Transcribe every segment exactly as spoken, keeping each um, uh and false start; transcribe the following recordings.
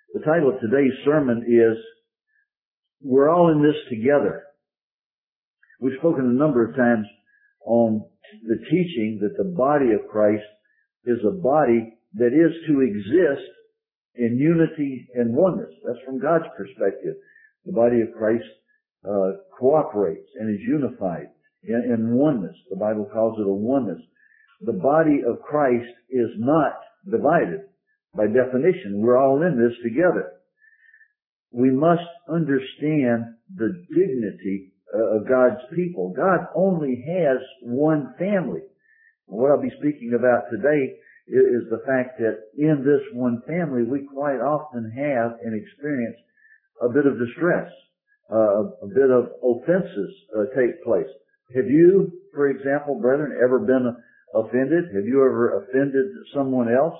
The title of today's sermon is, We're All in This Together. We've spoken a number of times on the teaching that the body of Christ is a body that is to exist in unity and oneness. That's from God's perspective. The body of Christ uh, cooperates and is unified in, in oneness. The Bible calls it a oneness. The body of Christ is not divided. By definition, we're all in this together. We must understand the dignity uh, of God's people. God only has one family. What I'll be speaking about today is the fact that in this one family, we quite often have and experience a bit of distress, uh, a bit of offenses uh, take place. Have you, for example, brethren, ever been offended? Have you ever offended someone else?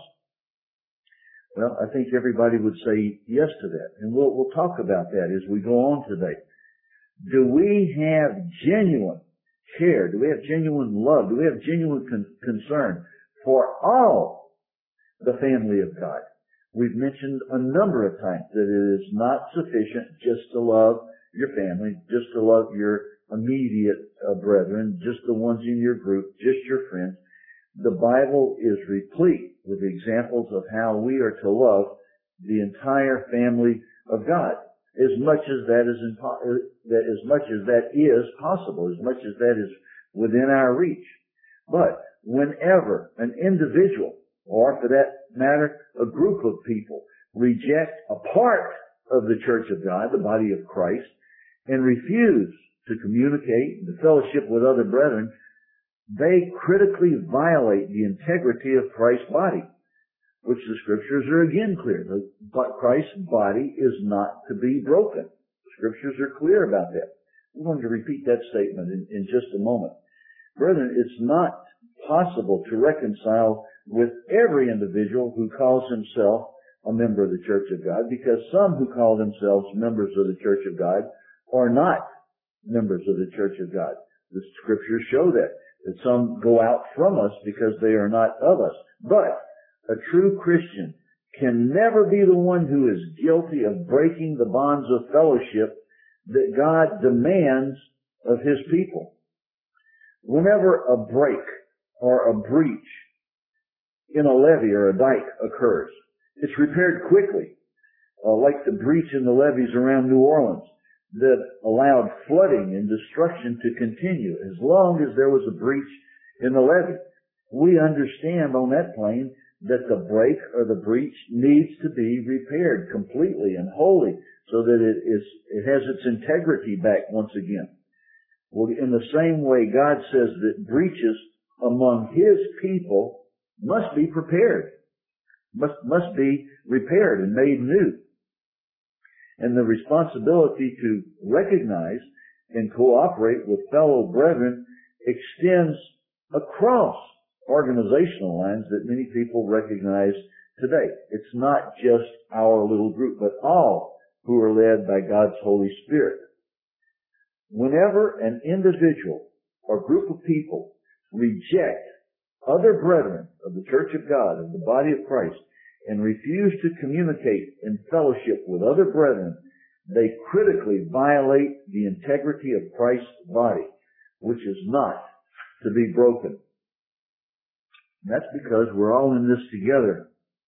Well, I think everybody would say yes to that. And we'll, we'll talk about that as we go on today. Do we have genuine care? Do we have genuine love? Do we have genuine con- concern for all the family of God? We've mentioned a number of times that it is not sufficient just to love your family, just to love your immediate uh, brethren, just the ones in your group, just your friends. The Bible is replete with examples of how we are to love the entire family of God, as much as that is impo- that as much as that is possible, as much as that is within our reach. But whenever an individual, or for that matter, a group of people, reject a part of the church of God, the body of Christ, and refuse to communicate and to fellowship with other brethren, they critically violate the integrity of Christ's body, which the Scriptures are again clear. Christ's body is not to be broken. The Scriptures are clear about that. I'm going to repeat that statement in, in just a moment. Brethren, it's not possible to reconcile with every individual who calls himself a member of the Church of God, because some who call themselves members of the Church of God are not members of the Church of God. The Scriptures show that. That some go out from us because they are not of us. But a true Christian can never be the one who is guilty of breaking the bonds of fellowship that God demands of His people. Whenever a break or a breach in a levee or a dike occurs, it's repaired quickly, uh, like the breach in the levees around New Orleans that allowed flooding and destruction to continue as long as there was a breach in the levee. We understand on that plane that the break or the breach needs to be repaired completely and wholly so that it is, it has its integrity back once again. Well, in the same way, God says that breaches among His people must be prepared, must, must be repaired and made new. And the responsibility to recognize and cooperate with fellow brethren extends across organizational lines that many people recognize today. It's not just our little group, but all who are led by God's Holy Spirit. Whenever an individual or group of people reject other brethren of the Church of God, of the body of Christ, and refuse to communicate in fellowship with other brethren, they critically violate the integrity of Christ's body, which is not to be broken. And that's because we're all in this together.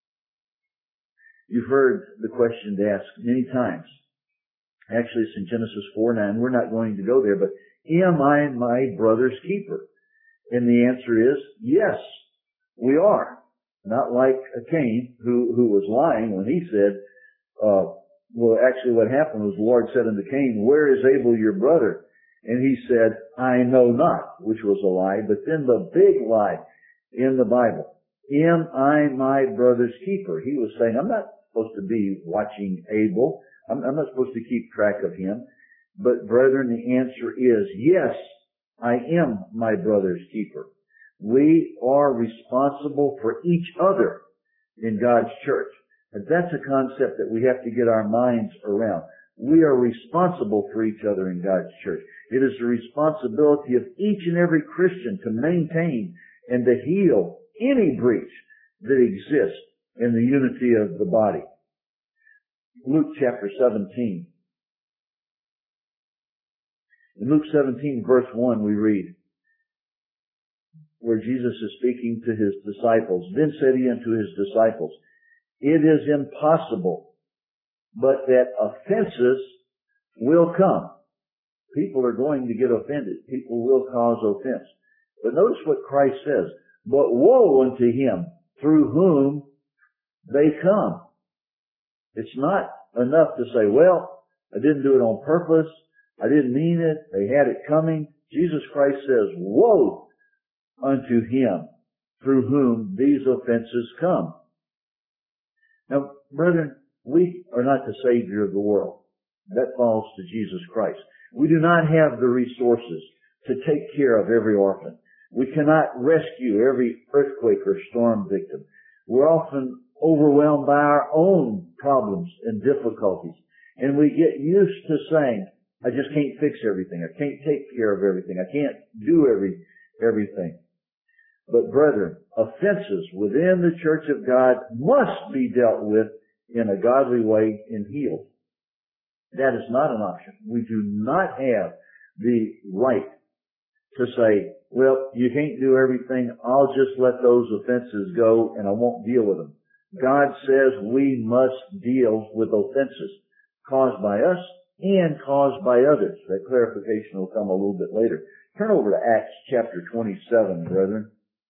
You've heard the question asked many times. Actually, it's in Genesis four nine. We're not going to go there, but am I my brother's keeper? And the answer is yes, we are. Not like Cain, who, who was lying when he said, uh, well, actually what happened was the Lord said unto Cain, where is Abel your brother? And he said, I know not, which was a lie. But then the big lie in the Bible, am I my brother's keeper? He was saying, I'm not supposed to be watching Abel. I'm, I'm not supposed to keep track of him. But brethren, the answer is yes, I am my brother's keeper. We are responsible for each other in God's church. And that's a concept that we have to get our minds around. We are responsible for each other in God's church. It is the responsibility of each and every Christian to maintain and to heal any breach that exists in the unity of the body. Luke chapter seventeen. In Luke seventeen verse one we read, where Jesus is speaking to his disciples. Then said he unto his disciples, it is impossible, but that offenses will come. People are going to get offended. People will cause offense. But notice what Christ says. But woe unto him through whom they come. It's not enough to say, well, I didn't do it on purpose. I didn't mean it. They had it coming. Jesus Christ says, woe unto him through whom these offenses come. Now, brethren, we are not the Savior of the world. That falls to Jesus Christ. We do not have the resources to take care of every orphan. We cannot rescue every earthquake or storm victim. We're often overwhelmed by our own problems and difficulties. And we get used to saying, I just can't fix everything. I can't take care of everything. I can't do every everything. But brethren, offenses within the church of God must be dealt with in a godly way and healed. That is not an option. We do not have the right to say, well, you can't do everything. I'll just let those offenses go and I won't deal with them. God says we must deal with offenses caused by us and caused by others. That clarification will come a little bit later. Turn over to Acts chapter twenty-seven, brethren.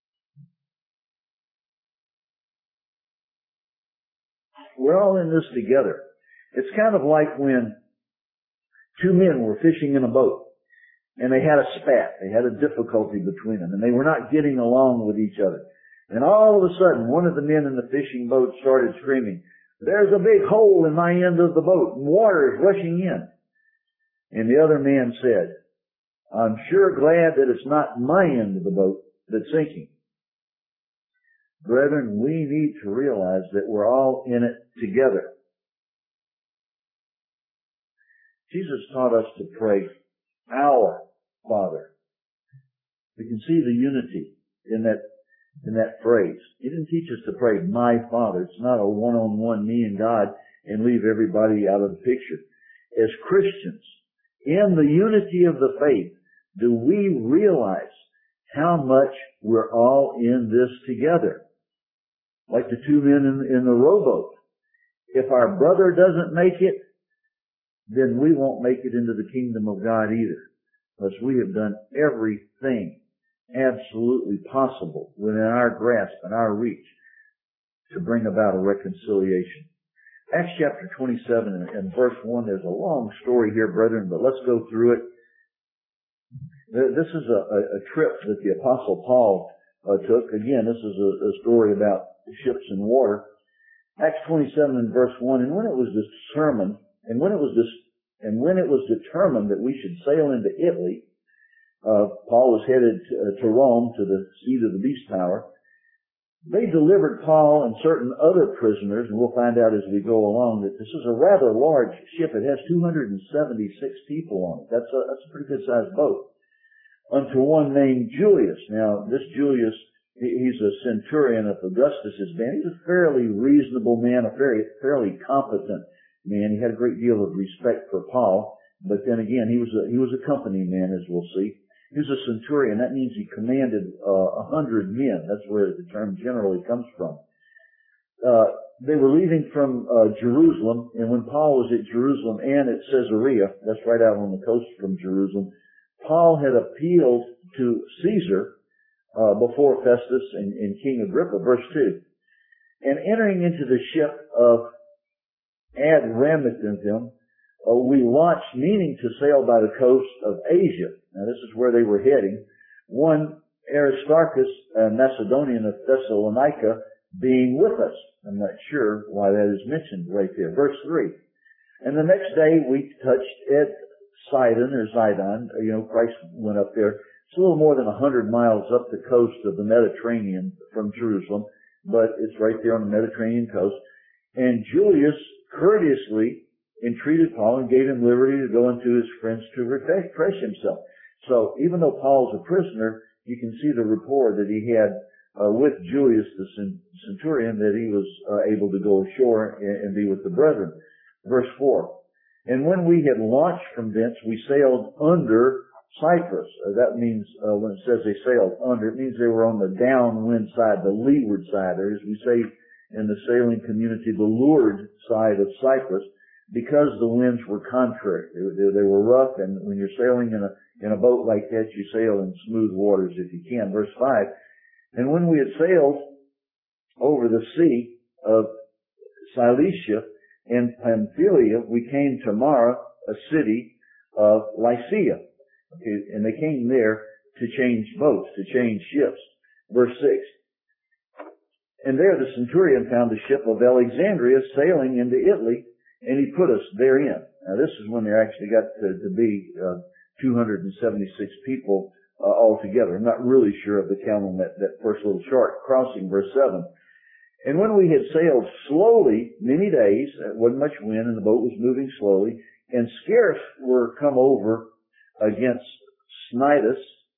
We're all in this together. It's kind of like when two men were fishing in a boat and they had a spat. They had a difficulty between them and they were not getting along with each other. And all of a sudden, one of the men in the fishing boat started screaming, there's a big hole in my end of the boat and water is rushing in. And the other man said, I'm sure glad that it's not my end of the boat that's sinking. Brethren, we need to realize that we're all in it together. Jesus taught us to pray, our Father. We can see the unity in that in that phrase. He didn't teach us to pray, my Father. It's not a one-on-one me and God and leave everybody out of the picture. As Christians, in the unity of the faith, do we realize how much we're all in this together? Like the two men in, in the rowboat. If our brother doesn't make it, then we won't make it into the kingdom of God either. Because we have done everything absolutely possible within our grasp and our reach to bring about a reconciliation. Acts chapter twenty-seven and, and verse one, there's a long story here, brethren, but let's go through it. This is a, a, a trip that the Apostle Paul uh, took. Again, this is a, a story about ships and water. Acts twenty-seven and verse one, and when it was determined, and when it was this, and when it was determined that we should sail into Italy, uh, Paul was headed to, uh, to Rome, to the seat of the beast tower. They delivered Paul and certain other prisoners, and we'll find out as we go along that this is a rather large ship. It has two hundred seventy-six people on it. That's a, that's a pretty good sized boat. Unto one named Julius. Now, this Julius, he's a centurion of Augustus's band. He's a fairly reasonable man, a very, fairly competent man. He had a great deal of respect for Paul, but then again, he was a, he was a company man, as we'll see. He was a centurion. That means he commanded uh, a hundred men. That's where the term generally comes from. Uh, they were leaving from uh, Jerusalem, and when Paul was at Jerusalem and at Caesarea, that's right out on the coast from Jerusalem, Paul had appealed to Caesar uh, before Festus and, and King Agrippa, verse two. And entering into the ship of Adramyttium, uh, we launched, meaning to sail by the coast of Asia. Now this is where they were heading. One Aristarchus, a Macedonian of Thessalonica, being with us. I'm not sure why that is mentioned right there. Verse three. And the next day we touched at Sidon or Zidon. You know, Christ went up there. It's a little more than a hundred miles up the coast of the Mediterranean from Jerusalem, but it's right there on the Mediterranean coast. And Julius courteously entreated Paul and gave him liberty to go into his friends to refresh himself. So even though Paul's a prisoner, you can see the rapport that he had uh, with Julius the centurion, that he was uh, able to go ashore and, and be with the brethren. Verse four. And when we had launched from thence, we sailed under Cyprus. Uh, that means, uh, when it says they sailed under, it means they were on the downwind side, the leeward side, or as we say in the sailing community, the leeward side of Cyprus, because the winds were contrary. They, they, they were rough, and when you're sailing in a, in a boat like that, you sail in smooth waters if you can. Verse five. And when we had sailed over the sea of Cilicia and Pamphylia, we came to Mara, a city of Lycia. Okay, and they came there to change boats, to change ships. Verse six. And there the centurion found a ship of Alexandria sailing into Italy, and he put us therein. Now this is when there actually got to, to be uh, two hundred seventy-six people uh, altogether. I'm not really sure of the count on that, that first little chart. Crossing, verse seven. And when we had sailed slowly many days, there wasn't much wind, and the boat was moving slowly, and scarce were come over against Cnidus,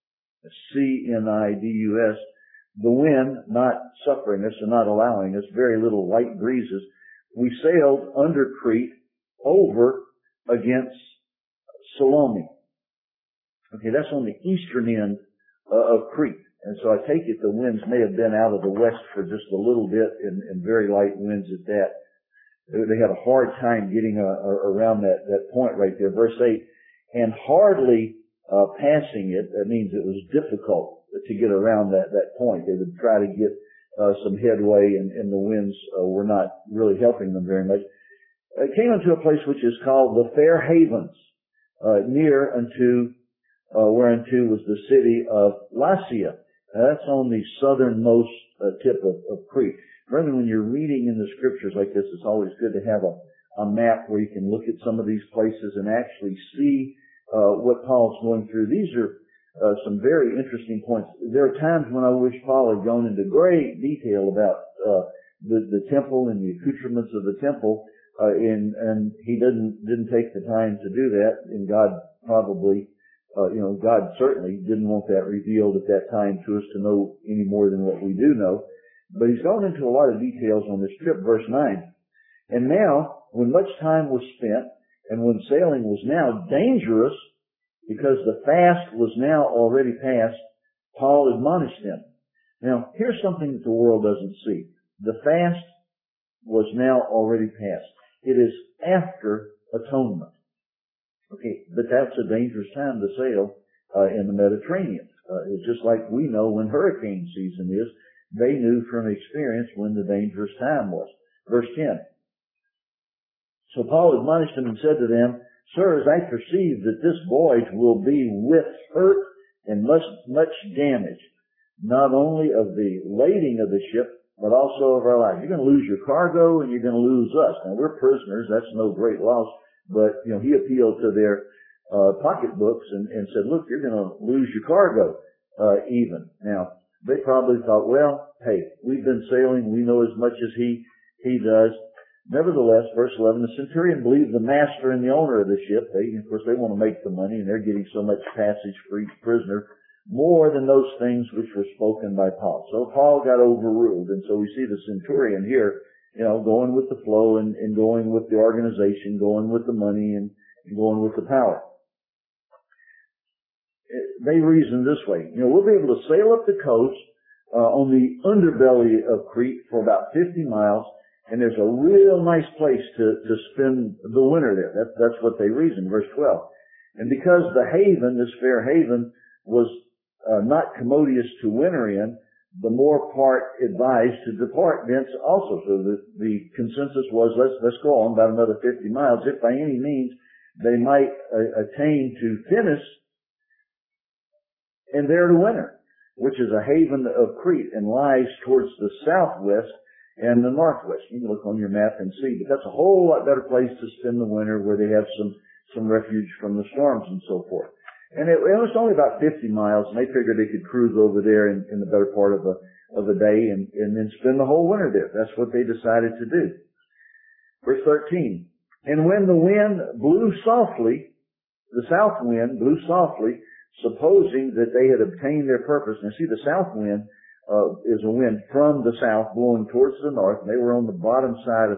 C N I D U S, the wind not suffering us and not allowing us, very little light breezes, we sailed under Crete over against Salome. Okay, that's on the eastern end uh, of Crete. And so I take it the winds may have been out of the west for just a little bit, and, and very light winds at that. They had a hard time getting uh, around that, that point right there. Verse eight, and hardly uh, passing it, that means it was difficult to get around that, that point. They would try to get uh, some headway, and, and the winds uh, were not really helping them very much. It came into a place which is called the Fair Havens, uh, near unto, uh, whereunto was the city of Lasea. Now, that's on the southernmost uh, tip of, of Crete. Remember, when you're reading in the scriptures like this, it's always good to have a, a map where you can look at some of these places and actually see uh, what Paul's going through. These are uh, some very interesting points. There are times when I wish Paul had gone into great detail about uh, the, the temple and the accoutrements of the temple, uh, and, and he didn't didn't take the time to do that, and God probably, uh, you know, God certainly didn't want that revealed at that time to us to know any more than what we do know. But he's gone into a lot of details on this trip. Verse nine. And now, when much time was spent, and when sailing was now dangerous, because the fast was now already past, Paul admonished them. Now, here's something that the world doesn't see. The fast was now already past. It is after atonement. Okay, but that's a dangerous time to sail uh, in the Mediterranean. Uh, it's just like we know when hurricane season is. They knew from experience when the dangerous time was. Verse ten. So Paul admonished them and said to them, Sirs, I perceive that this voyage will be with hurt and much, much damage, not only of the lading of the ship, but also of our life. You're going to lose your cargo and you're going to lose us. Now, we're prisoners. That's no great loss. But, you know, he appealed to their uh, pocketbooks and, and said, look, you're going to lose your cargo uh, even. Now, they probably thought, well, hey, we've been sailing. We know as much as he he does. Nevertheless, verse eleven, the centurion believed the master and the owner of the ship. They, of course, they want to make the money, and they're getting so much passage for each prisoner, more than those things which were spoken by Paul. So Paul got overruled, and so we see the centurion here, you know, going with the flow and, and going with the organization, going with the money, and, and going with the power. They reasoned this way. You know, we'll be able to sail up the coast uh, on the underbelly of Crete for about fifty miles, and there's a real nice place to, to spend the winter there. That, that's what they reasoned, verse twelve. And because the haven, this fair haven, was uh, not commodious to winter in, the more part advised to depart thence also. So the, the consensus was, let's, let's go on about another fifty miles, if by any means they might uh, attain to Thinis, and there to winter, which is a haven of Crete and lies towards the southwest and the northwest. You can look on your map and see, but that's a whole lot better place to spend the winter, where they have some, some refuge from the storms and so forth. And it, it was only about fifty miles, and they figured they could cruise over there in, in the better part of a, of a day and, and then spend the whole winter there. That's what they decided to do. Verse thirteen. And when the wind blew softly, the south wind blew softly, supposing that they had obtained their purpose. Now see, the south wind uh, is a wind from the south blowing towards the north, and they were on the bottom side of,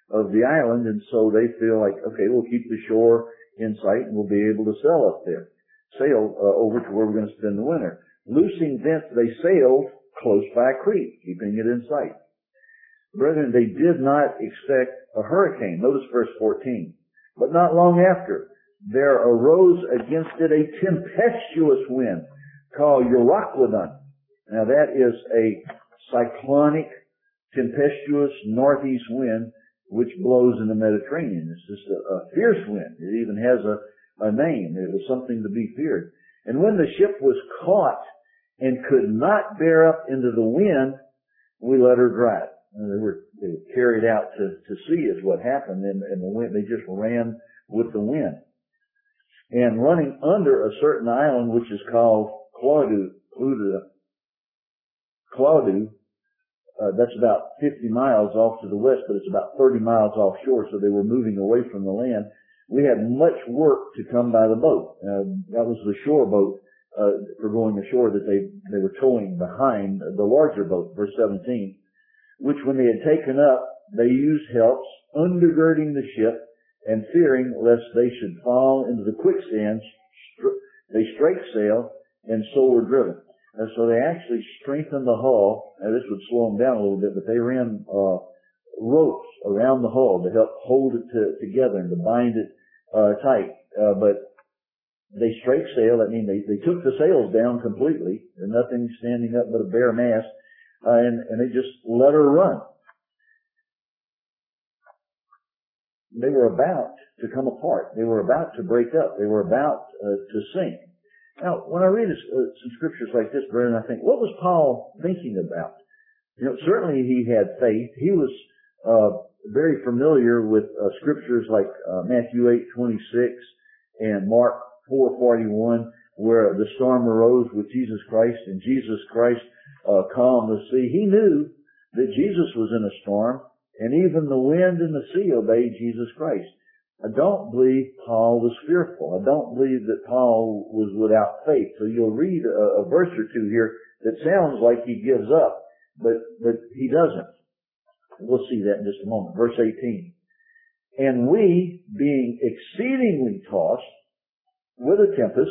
of the island, and so they feel like, okay, we'll keep the shore in sight and we'll be able to sail up there, sail uh, over to where we're going to spend the winter. Loosing thence, they sailed close by Crete, keeping it in sight. Brethren, they did not expect a hurricane. Notice verse fourteen. But not long after, there arose against it a tempestuous wind called Euroclydon. Now that is a cyclonic, tempestuous northeast wind which blows in the Mediterranean. It's just a, a fierce wind. It even has a, a name. It was something to be feared. And when the ship was caught and could not bear up into the wind, we let her drive. And they were, they were carried out to, to sea is what happened, and, and the wind, they just ran with the wind. And running under a certain island which is called Claudu, Claudu, Claudu, uh, that's about fifty miles off to the west, but it's about thirty miles offshore, so they were moving away from the land. We had much work to come by the boat. Uh, that was the shore boat uh, for going ashore that they, they were towing behind the larger boat, verse seventeen. Which when they had taken up, they used helps, undergirding the ship, and fearing lest they should fall into the quicksands, they strake sail, and so were driven. And so they actually strengthened the hull. Now this would slow them down a little bit, but they ran uh, ropes around the hull to help hold it to, together and to bind it uh, tight. Uh, but they strake sail. That means they, they took the sails down completely, and nothing standing up but a bare mast. Uh, and, and they just let her run. They were about to come apart. They were about to break up. They were about uh, to sink. Now, when I read this, uh, some scriptures like this, brethren, I think, what was Paul thinking about? You know, certainly he had faith. He was uh, very familiar with uh, scriptures like uh, Matthew eight twenty-six and Mark four forty-one, where the storm arose with Jesus Christ, and Jesus Christ Uh, calm the sea. He knew that Jesus was in a storm, and even the wind and the sea obeyed Jesus Christ. I don't believe Paul was fearful. I don't believe that Paul was without faith. So you'll read a, a verse or two here that sounds like he gives up, but, but he doesn't. We'll see that in just a moment. Verse eighteen. And we, being exceedingly tossed with a tempest,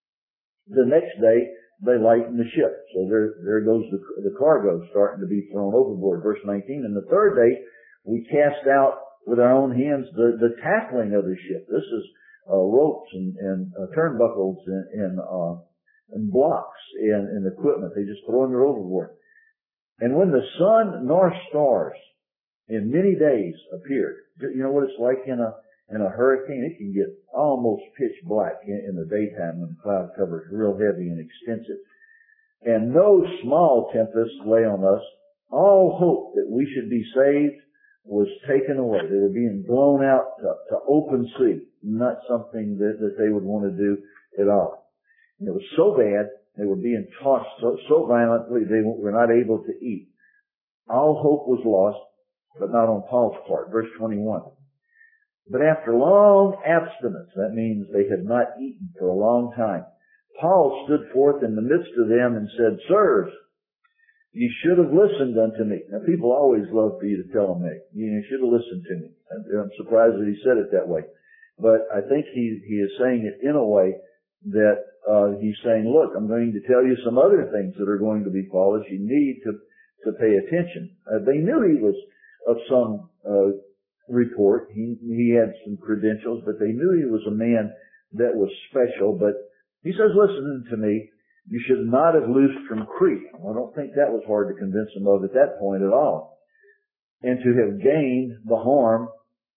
the next day they lighten the ship. So there, there goes the, the cargo starting to be thrown overboard. Verse nineteen. And the third day, we cast out with our own hands the, the tackling of the ship. This is uh, ropes and, and uh, turnbuckles and, and, uh, and blocks and, and equipment. They just throw them overboard. And when the sun nor stars in many days appeared, you know what it's like in a in a hurricane? It can get almost pitch black in, in the daytime when the cloud cover is real heavy and extensive. And no small tempest lay on us. All hope that we should be saved was taken away. They were being blown out to, to open sea, not something that, that they would want to do at all. And it was so bad, they were being tossed so, so violently they were not able to eat. All hope was lost, but not on Paul's part. Verse twenty-one. But after long abstinence, that means they had not eaten for a long time, Paul stood forth in the midst of them and said, Sirs, you should have listened unto me. Now people always love for you to tell them that. You should have listened to me. I'm surprised that he said it that way. But I think he, he is saying it in a way that uh, he's saying, look, I'm going to tell you some other things that are going to befall us. You need to, to pay attention. Uh, they knew he was of some uh report. He, he had some credentials, but they knew he was a man that was special. But he says, listen to me, you should not have loosed from Crete. I don't think that was hard to convince them of at that point at all. And to have gained the harm,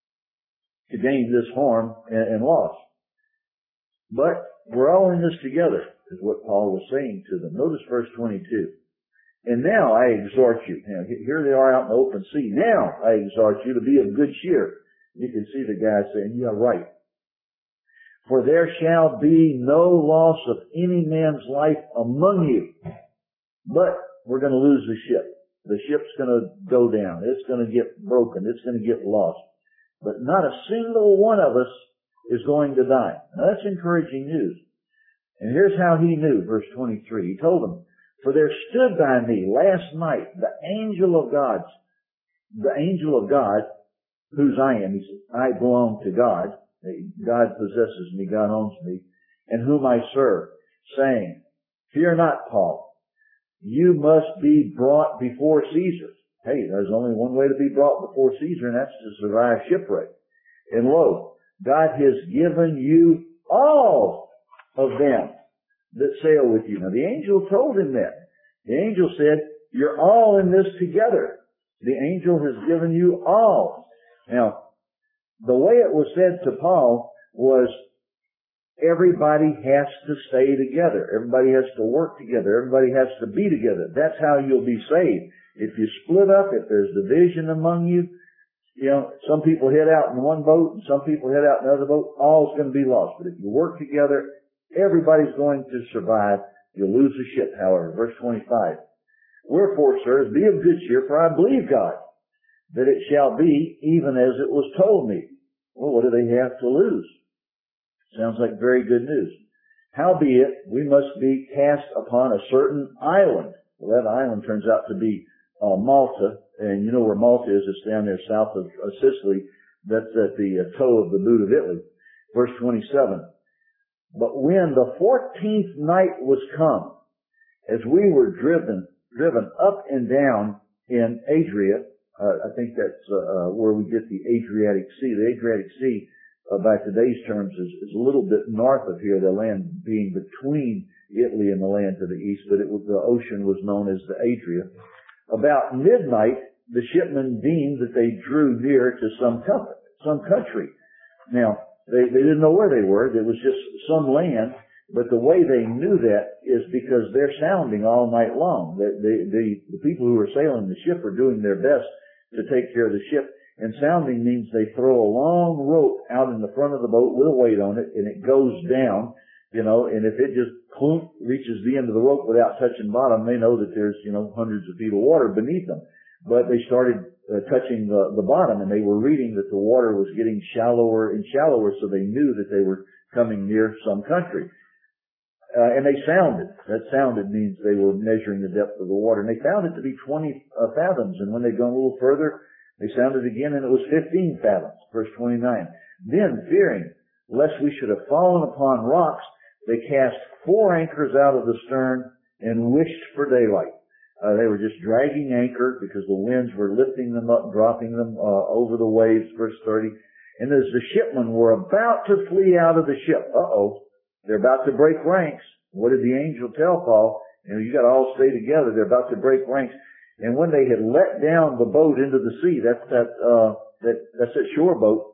to gain this harm and, and loss. But we're all in this together, is what Paul was saying to them. Notice verse twenty-two. And now I exhort you. Now, here they are out in the open sea. Now I exhort you to be of good cheer. You can see the guy saying, yeah, right. For there shall be no loss of any man's life among you. But we're going to lose the ship. The ship's going to go down. It's going to get broken. It's going to get lost. But not a single one of us is going to die. Now that's encouraging news. And here's how he knew, verse twenty-three. He told them, for there stood by me last night the angel of God, the angel of God, whose I am. He said, I belong to God. God possesses me. God owns me. And whom I serve, saying, fear not, Paul. You must be brought before Caesar. Hey, there's only one way to be brought before Caesar, and that's to survive shipwreck. And lo, God has given you all of them that sail with you. Now the angel told him that. The angel said, you're all in this together. The angel has given you all. Now, the way it was said to Paul was, everybody has to stay together. Everybody has to work together. Everybody has to be together. That's how you'll be saved. If you split up, if there's division among you, you know, some people head out in one boat and some people head out in another boat, all's going to be lost. But if you work together, everybody's going to survive. You'll lose the ship, however. Verse twenty-five. Wherefore, sirs, be of good cheer, for I believe God, that it shall be even as it was told me. Well, what do they have to lose? Sounds like very good news. Howbeit, we must be cast upon a certain island. Well, that island turns out to be uh, Malta, and you know where Malta is. It's down there south of uh, Sicily. That's at the uh, toe of the boot of Italy. Verse twenty-seven. But when the fourteenth night was come, as we were driven, driven up and down in Adria, uh, I think that's uh, uh, where we get the Adriatic Sea. The Adriatic Sea, uh, by today's terms, is, is a little bit north of here, the land being between Italy and the land to the east, but it was, the ocean was known as the Adria. About midnight, the shipmen deemed that they drew near to some, com- some country. Now, they, they didn't know where they were. There was just some land, but the way they knew that is because they're sounding all night long. The, the, the, the people who are sailing the ship are doing their best to take care of the ship. And sounding means they throw a long rope out in the front of the boat with a weight on it, and it goes down, you know, and if it just clunk, reaches the end of the rope without touching bottom, they know that there's, you know, hundreds of feet of water beneath them. But they started uh, touching the, the bottom, and they were reading that the water was getting shallower and shallower, so they knew that they were coming near some country. Uh, and they sounded. That sounded means they were measuring the depth of the water. And they found it to be twenty uh, fathoms. And when they'd gone a little further, they sounded again, and it was fifteen fathoms. Verse twenty-nine. Then, fearing lest we should have fallen upon rocks, they cast four anchors out of the stern and wished for daylight. Uh, they were just dragging anchor because the winds were lifting them up, dropping them uh, over the waves. Verse thirty. And as the shipmen were about to flee out of the ship, uh-oh, they're about to break ranks. What did the angel tell Paul? You know, you got to all stay together. They're about to break ranks. And when they had let down the boat into the sea, that's that, uh, that, that's that shore boat,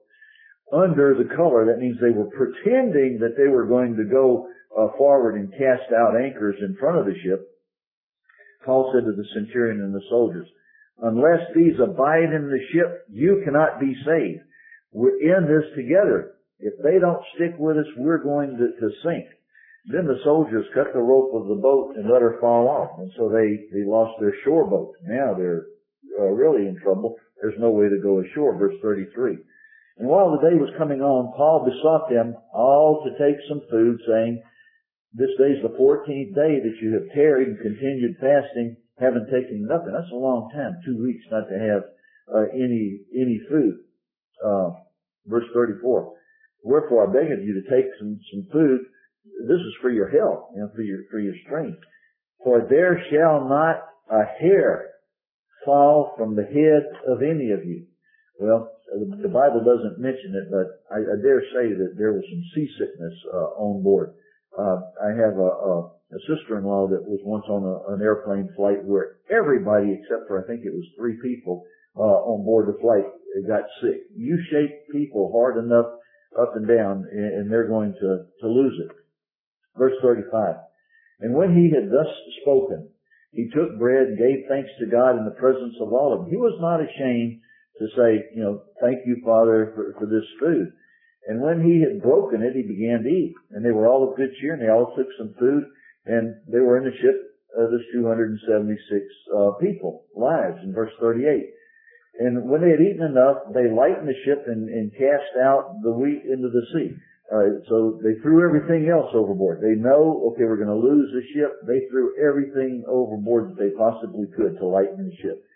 under the color, that means they were pretending that they were going to go uh, forward and cast out anchors in front of the ship. Paul said to the centurion and the soldiers, unless these abide in the ship, you cannot be saved. We're in this together. If they don't stick with us, we're going to, to sink. Then the soldiers cut the rope of the boat and let her fall off. And so they, they lost their shore boat. Now they're uh, really in trouble. There's no way to go ashore. Verse thirty-three. And while the day was coming on, Paul besought them all to take some food, saying, this day is the fourteenth day that you have tarried and continued fasting, having taken nothing. That's a long time, two weeks not to have uh, any any food. Uh, verse thirty-four. Wherefore I beg of you to take some, some food. This is for your health, you know, for your, for your strength. For there shall not a hair fall from the head of any of you. Well, the Bible doesn't mention it, but I, I dare say that there was some seasickness uh, on board. Uh, I have a, a, a sister-in-law that was once on a, an airplane flight where everybody, except for I think it was three people uh, on board the flight, got sick. You shake people hard enough up and down, and they're going to, to lose it. Verse thirty-five. And when he had thus spoken, he took bread and gave thanks to God in the presence of all of them. He was not ashamed to say, you know, thank you, Father, for, for this food. And when he had broken it, he began to eat. And they were all of good cheer, and they all took some food, and they were in the ship, uh, there's two hundred seventy-six uh, people, lives, in verse thirty-eight. And when they had eaten enough, they lightened the ship and, and cast out the wheat into the sea. Uh, so they threw everything else overboard. They know, okay, we're going to lose the ship. They threw everything overboard that they possibly could to lighten the ship.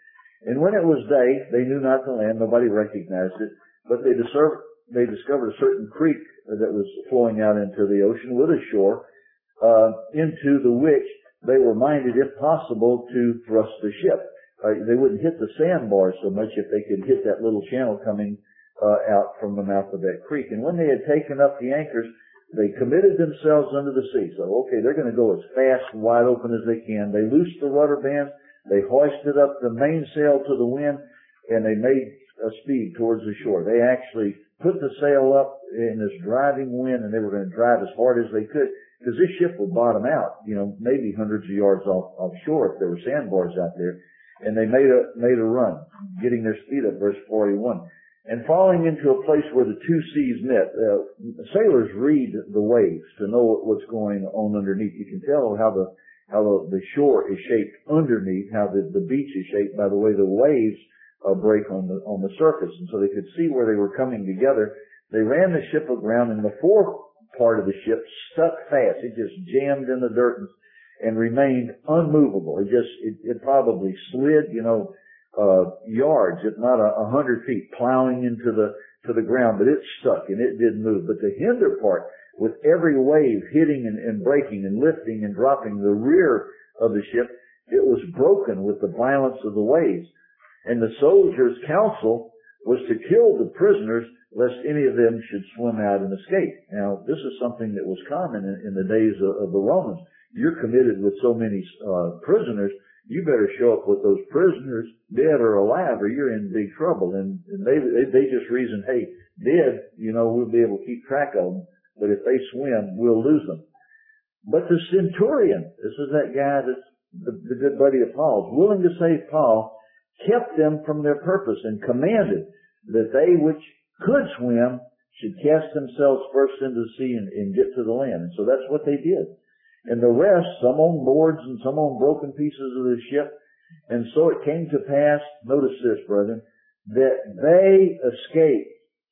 And when it was day, they knew not the land, nobody recognized it, but they discovered, they discovered a certain creek that was flowing out into the ocean with a shore, uh, into the which they were minded, if possible, to thrust the ship. Uh, they wouldn't hit the sandbars so much if they could hit that little channel coming uh, out from the mouth of that creek. And when they had taken up the anchors, they committed themselves under the sea. So, okay, they're going to go as fast and wide open as they can. They loosed the rudder bands. They hoisted up the mainsail to the wind, and they made a speed towards the shore. They actually put the sail up in this driving wind, and they were going to drive as hard as they could, because this ship would bottom out, you know, maybe hundreds of yards off, offshore if there were sandbars out there. And they made a made a run, getting their speed up, verse forty-one. And falling into a place where the two seas met. Uh, sailors read the waves to know what's going on underneath. You can tell how the how the, the shore is shaped underneath, how the, the beach is shaped by the way the waves uh, break on the on the surface. And so they could see where they were coming together. They ran the ship aground, and the fore part of the ship stuck fast. It just jammed in the dirt and, and remained unmovable. It just it, it probably slid, you know. Uh, yards, if not a, a hundred feet, plowing into the to the ground, but it stuck and it didn't move. But the hinder part, with every wave hitting and, and breaking and lifting and dropping the rear of the ship, it was broken with the violence of the waves. And the soldiers' counsel was to kill the prisoners, lest any of them should swim out and escape. Now, this is something that was common in, in the days of, of the Romans. You're committed with so many uh, prisoners. You better show up with those prisoners, dead or alive, or you're in big trouble. And, and they, they they just reason, hey, dead, you know, we'll be able to keep track of them, but if they swim, we'll lose them. But the centurion, this is that guy that's the, the good buddy of Paul's, willing to save Paul, kept them from their purpose and commanded that they which could swim should cast themselves first into the sea and, and get to the land. And so that's what they did. And the rest, some on boards and some on broken pieces of the ship. And so it came to pass, notice this, brethren, that they escaped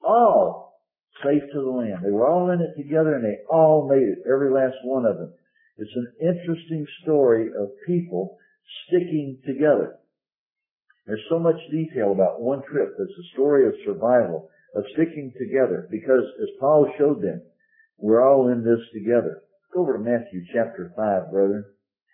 all safe to the land. They were all in it together, and they all made it, every last one of them. It's an interesting story of people sticking together. There's so much detail about one trip. It's a story of survival, of sticking together, because as Paul showed them, we're all in this together. Go over to Matthew chapter five, brethren.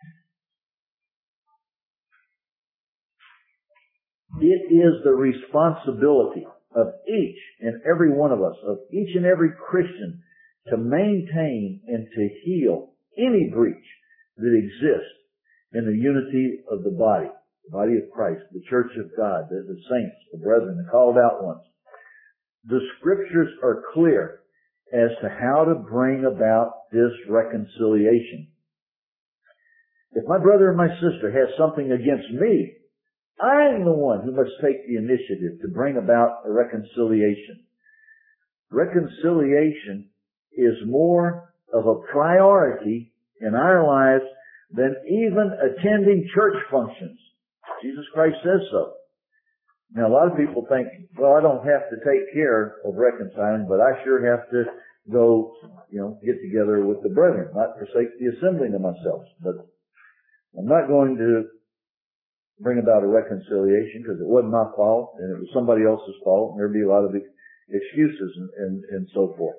It is the responsibility of each and every one of us, of each and every Christian, to maintain and to heal any breach that exists in the unity of the body, the body of Christ, the church of God, the, the saints, the brethren, the called out ones. The scriptures are clear as to how to bring about this reconciliation. If my brother or my sister has something against me, I'm the one who must take the initiative to bring about a reconciliation. Reconciliation is more of a priority in our lives than even attending church functions. Jesus Christ says so. Now, a lot of people think, well, I don't have to take care of reconciling, but I sure have to go, you know, get together with the brethren, not forsake the assembling of myself. But I'm not going to bring about a reconciliation because it wasn't my fault and it was somebody else's fault, and there'd be a lot of excuses and, and, and so forth.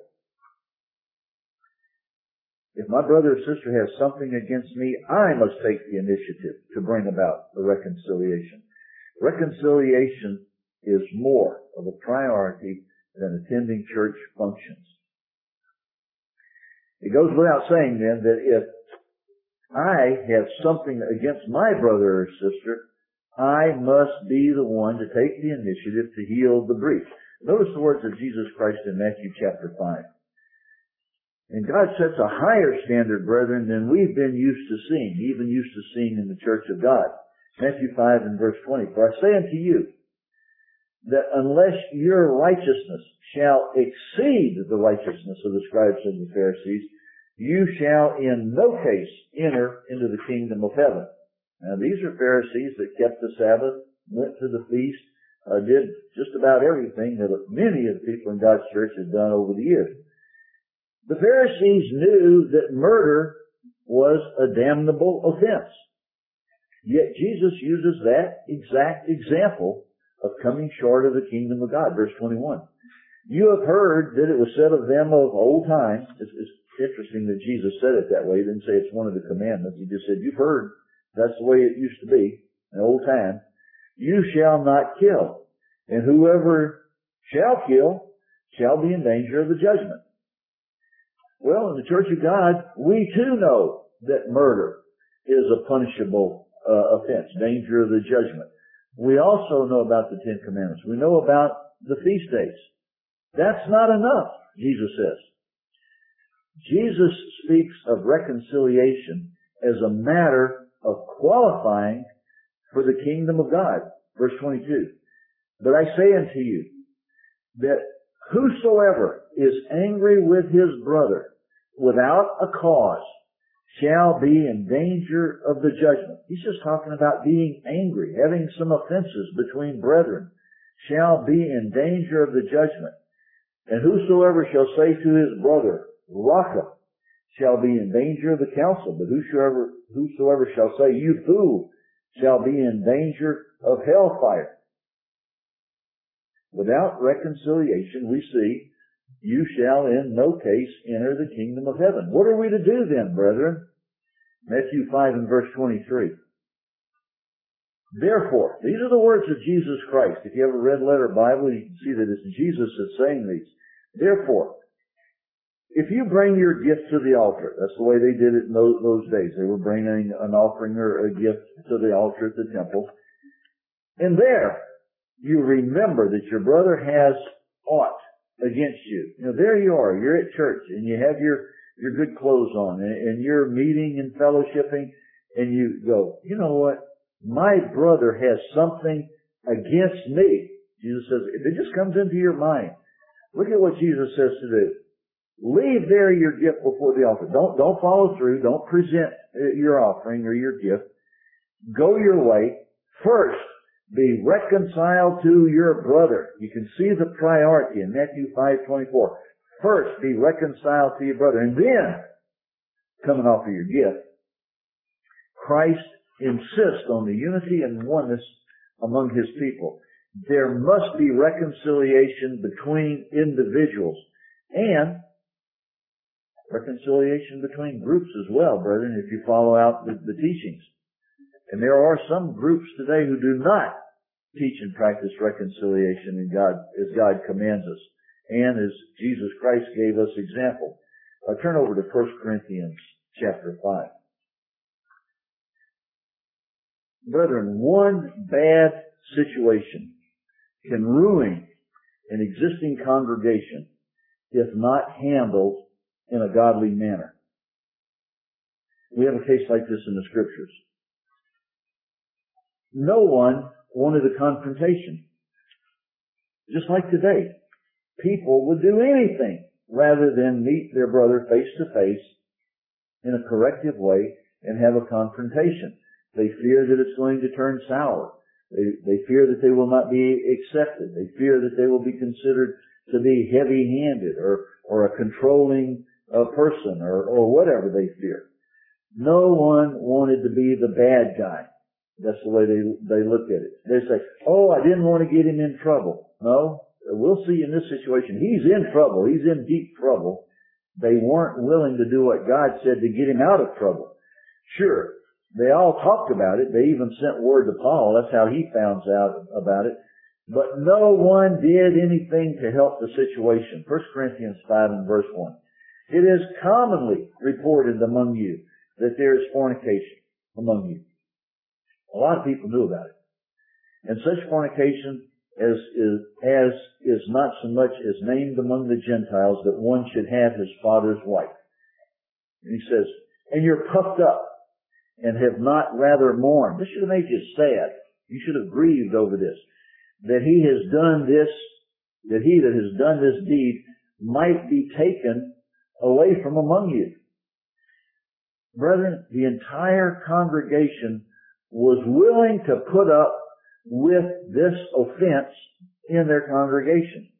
If my brother or sister has something against me, I must take the initiative to bring about the reconciliation. Reconciliation is more of a priority than attending church functions. It goes without saying then that if I have something against my brother or sister, I must be the one to take the initiative to heal the breach. Notice the words of Jesus Christ in Matthew chapter five. And God sets a higher standard, brethren, than we've been used to seeing, even used to seeing in the church of God. Matthew five and verse twenty, for I say unto you, that unless your righteousness shall exceed the righteousness of the scribes and the Pharisees, you shall in no case enter into the kingdom of heaven. Now these are Pharisees that kept the Sabbath, went to the feast, uh, did just about everything that many of the people in God's church have done over the years. The Pharisees knew that murder was a damnable offense. Yet Jesus uses that exact example of coming short of the kingdom of God. Verse twenty-one. You have heard that it was said of them of old time. It's, it's interesting that Jesus said it that way. He didn't say it's one of the commandments. He just said, you've heard. That's the way it used to be in old time. You shall not kill. And whoever shall kill shall be in danger of the judgment. Well, in the Church of God, we too know that murder is a punishable uh, offense, danger of the judgment. We also know about the Ten Commandments. We know about the feast days. That's not enough, Jesus says. Jesus speaks of reconciliation as a matter of qualifying for the kingdom of God. Verse twenty-two. But I say unto you that whosoever is angry with his brother without a cause shall be in danger of the judgment. He's just talking about being angry, having some offenses between brethren, shall be in danger of the judgment. And whosoever shall say to his brother, Raca, shall be in danger of the council. But whosoever, whosoever shall say, you fool, shall be in danger of hellfire. Without reconciliation, we see, you shall in no case enter the kingdom of heaven. What are we to do then, brethren? Matthew five and verse twenty-three. Therefore, these are the words of Jesus Christ. If you have a red letter Bible, you can see that it's Jesus that's saying these. Therefore, if you bring your gift to the altar, that's the way they did it in those, those days. They were bringing an offering or a gift to the altar at the temple. And there, you remember that your brother has aught against you. You know, there you are. You're at church and you have your, your good clothes on and, and you're meeting and fellowshipping and you go, you know what? My brother has something against me. Jesus says, it just comes into your mind. Look at what Jesus says to do. Leave there your gift before the altar. Don't, don't follow through. Don't present your offering or your gift. Go your way. First, be reconciled to your brother. You can see the priority in Matthew five twenty-four. First, be reconciled to your brother. And then, come and offer your gift. Christ insists on the unity and oneness among His people. There must be reconciliation between individuals and reconciliation between groups as well, brethren, if you follow out the, the teachings. And there are some groups today who do not teach and practice reconciliation in God, as God commands us, and as Jesus Christ gave us example. Uh, turn over to First Corinthians chapter five. Brethren, one bad situation can ruin an existing congregation if not handled in a godly manner. We have a case like this in the Scriptures. No one wanted a confrontation. Just like today, people would do anything rather than meet their brother face to face in a corrective way and have a confrontation. They fear that it's going to turn sour. They, they fear that they will not be accepted. They fear that they will be considered to be heavy-handed or, or a controlling uh, person or, or whatever they fear. No one wanted to be the bad guy. That's the way they, they look at it. They say, oh, I didn't want to get him in trouble. No, we'll see in this situation. He's in trouble. He's in deep trouble. They weren't willing to do what God said to get him out of trouble. Sure, they all talked about it. They even sent word to Paul. That's how he found out about it. But no one did anything to help the situation. First Corinthians five and verse one. It is commonly reported among you that there is fornication among you. A lot of people knew about it. And such fornication as is, as is not so much as named among the Gentiles that one should have his father's wife. And he says, and you're puffed up and have not rather mourned. This should have made you sad. You should have grieved over this. That he has done this, that he that has done this deed might be taken away from among you. Brethren, the entire congregation was willing to put up with this offense in their congregation.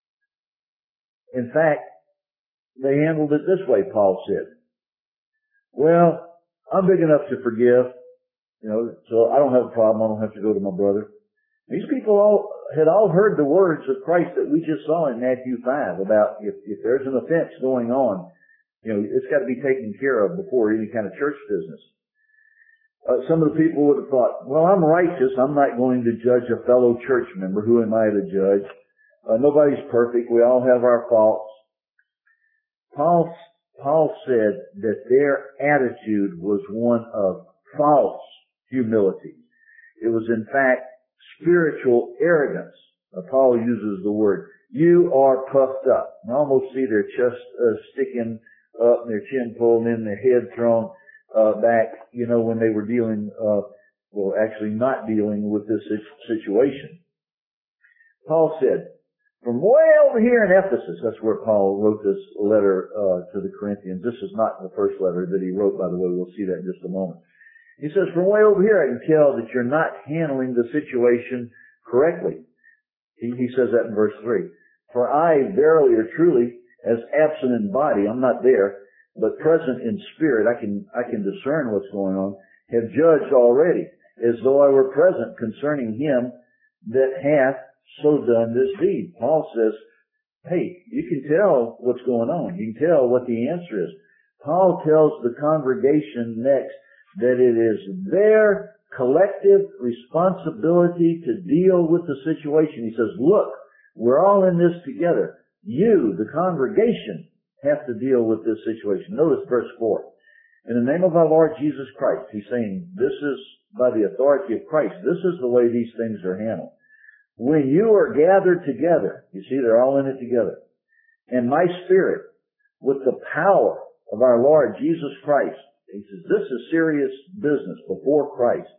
In fact, they handled it this way, Paul said. Well, I'm big enough to forgive. You know, so I don't have a problem. I don't have to go to my brother. These people all had all heard the words of Christ that we just saw in Matthew five about if, if there's an offense going on, you know, it's got to be taken care of before any kind of church business. Uh, some of the people would have thought, well, I'm righteous. I'm not going to judge a fellow church member. Who am I to judge? Uh, nobody's perfect. We all have our faults. Paul, Paul said that their attitude was one of false humility. It was, in fact, spiritual arrogance. Uh, Paul uses the word, you are puffed up. I almost see their chest uh, sticking up and their chin pulled in, their head thrown uh, back, you know, when they were dealing, uh, well, actually not dealing with this situation. Paul said, from way over here in Ephesus, that's where Paul wrote this letter uh, to the Corinthians. This is not the first letter that he wrote, by the way. We'll see that in just a moment. He says, from way over here I can tell that you're not handling the situation correctly. He, he says that in verse three. For I verily or truly, as absent in body, I'm not there, but present in spirit, I can, I can discern what's going on, have judged already, as though I were present concerning him that hath so done this deed. Paul says, hey, you can tell what's going on. You can tell what the answer is. Paul tells the congregation next that it is their collective responsibility to deal with the situation. He says, look, we're all in this together. You, the congregation, have to deal with this situation. Notice verse four. In the name of our Lord Jesus Christ, he's saying, this is by the authority of Christ. This is the way these things are handled. When you are gathered together, you see, they're all in it together, and my spirit, with the power of our Lord Jesus Christ, he says, this is serious business before Christ,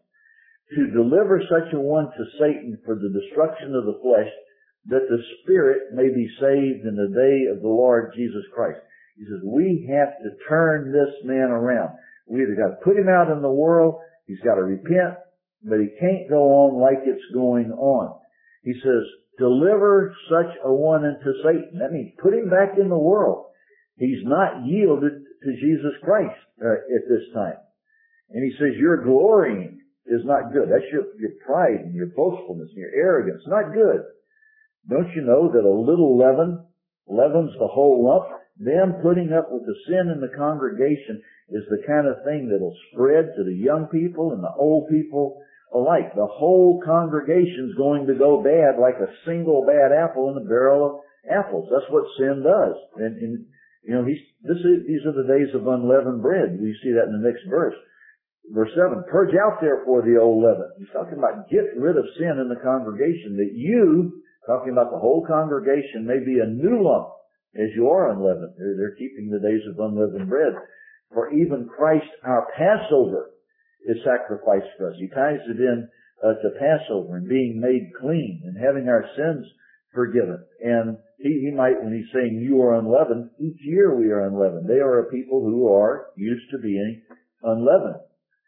to deliver such a one to Satan for the destruction of the flesh, that the spirit may be saved in the day of the Lord Jesus Christ. He says, we have to turn this man around. We either got to put him out in the world, he's got to repent, but he can't go on like it's going on. He says, deliver such a one into Satan. That means put him back in the world. He's not yielded to Jesus Christ uh, at this time. And he says, your glorying is not good. That's your, your pride and your boastfulness and your arrogance. Not good. Don't you know that a little leaven leavens the whole lump? Them putting up with the sin in the congregation is the kind of thing that'll spread to the young people and the old people alike. The whole congregation's going to go bad like a single bad apple in a barrel of apples. That's what sin does. And, and you know, he's, this is, these are the days of unleavened bread. We see that in the next verse. Verse seven, purge out therefore the old leaven. He's talking about get rid of sin in the congregation, that you, talking about the whole congregation, may be a new lump as you are unleavened. They're, they're keeping the days of unleavened bread. For even Christ, our Passover, is sacrificed for us. He ties it in uh, to Passover and being made clean and having our sins forgiven. And he, he might, when he's saying you are unleavened, each year we are unleavened. They are a people who are used to being unleavened.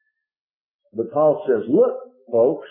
But Paul says, look, folks,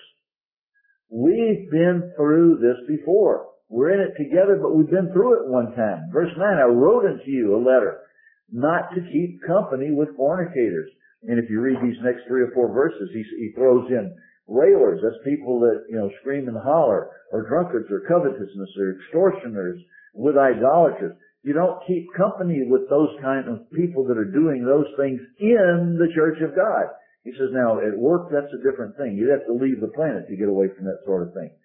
we've been through this before. We're in it together, but we've been through it one time. Verse nine, I wrote unto you a letter not to keep company with fornicators. And if you read these next three or four verses, he, he throws in railers. That's people that, you know, scream and holler, or drunkards, or covetousness, or extortioners, with idolaters. You don't keep company with those kind of people that are doing those things in the church of God. He says, now, at work, that's a different thing. You'd have to leave the planet to get away from that sort of thing.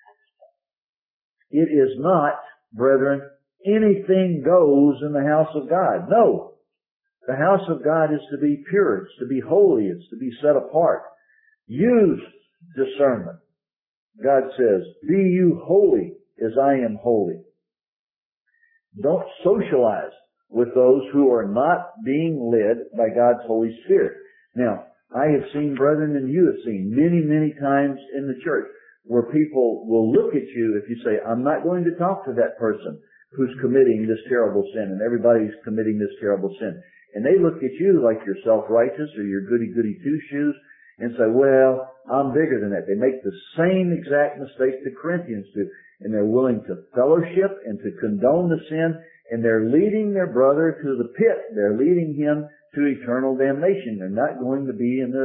It is not, brethren, anything goes in the house of God. No. The house of God is to be pure. It's to be holy. It's to be set apart. Use discernment. God says, be you holy as I am holy. Don't socialize with those who are not being led by God's Holy Spirit. Now, I have seen, brethren, and you have seen many, many times in the church where people will look at you if you say, I'm not going to talk to that person who's committing this terrible sin, and everybody's committing this terrible sin. And they look at you like you're self-righteous or you're goody-goody two-shoes and say, well, I'm bigger than that. They make the same exact mistake the Corinthians do. And they're willing to fellowship and to condone the sin, and they're leading their brother to the pit. They're leading him to eternal damnation. They're not going to be in the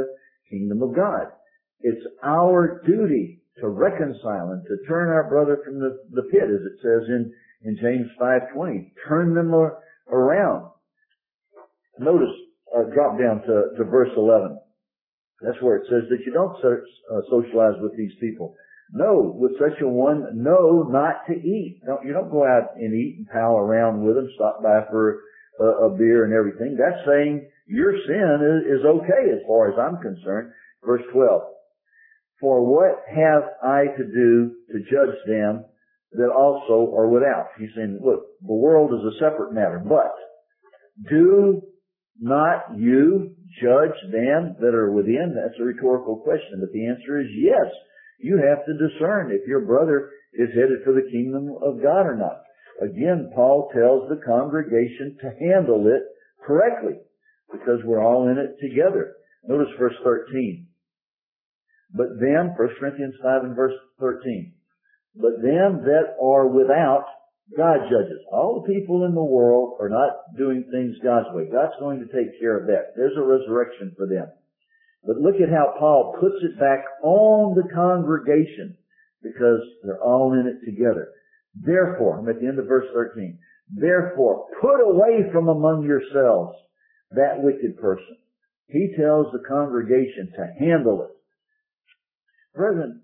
kingdom of God. It's our duty to reconcile and to turn our brother from the, the pit, as it says in, in James five twenty. Turn them around. Notice, uh, drop down to, to verse eleven. That's where it says that you don't so, uh, socialize with these people. No, with such a one, no, not to eat. Don't, you don't go out and eat and pal around with them, stop by for a, a beer and everything. That's saying your sin is, is okay as far as I'm concerned. Verse twelve. For what have I to do to judge them that also are without? He's saying, look, the world is a separate matter, but do not you judge them that are within? That's a rhetorical question, but the answer is yes. You have to discern if your brother is headed for the kingdom of God or not. Again, Paul tells the congregation to handle it correctly because we're all in it together. Notice verse thirteen. But them, First Corinthians five and verse thirteen. But them that are without, God judges. All the people in the world are not doing things God's way. God's going to take care of that. There's a resurrection for them. But look at how Paul puts it back on the congregation because they're all in it together. Therefore, I'm at the end of verse thirteen. Therefore, put away from among yourselves that wicked person. He tells the congregation to handle it. Brethren,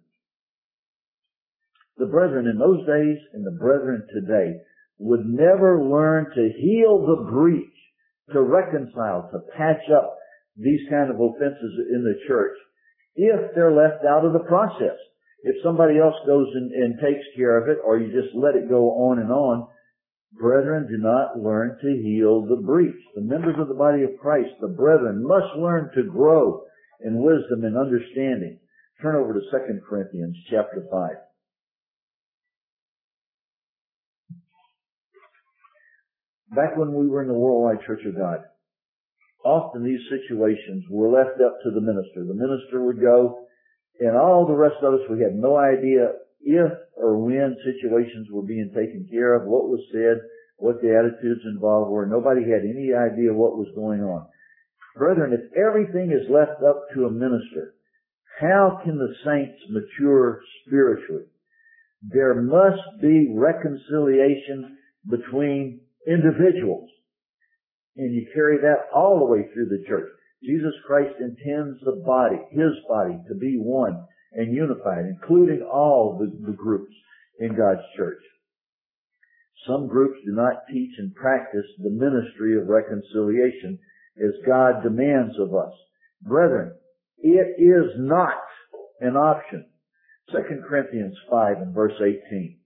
the brethren in those days and the brethren today would never learn to heal the breach, to reconcile, to patch up these kind of offenses in the church if they're left out of the process. If somebody else goes and, and takes care of it, or you just let it go on and on, brethren do not learn to heal the breach. The members of the body of Christ, the brethren, must learn to grow in wisdom and understanding. Turn over to Second Corinthians chapter five. Back when we were in the Worldwide Church of God, often these situations were left up to the minister. The minister would go, and all the rest of us, we had no idea if or when situations were being taken care of, what was said, what the attitudes involved were. Nobody had any idea what was going on. Brethren, if everything is left up to a minister, how can the saints mature spiritually? There must be reconciliation between individuals. And you carry that all the way through the church. Jesus Christ intends the body, His body, to be one and unified, including all the, the groups in God's church. Some groups do not teach and practice the ministry of reconciliation as God demands of us. Brethren, it is not an option. Second Corinthians five and verse eighteen.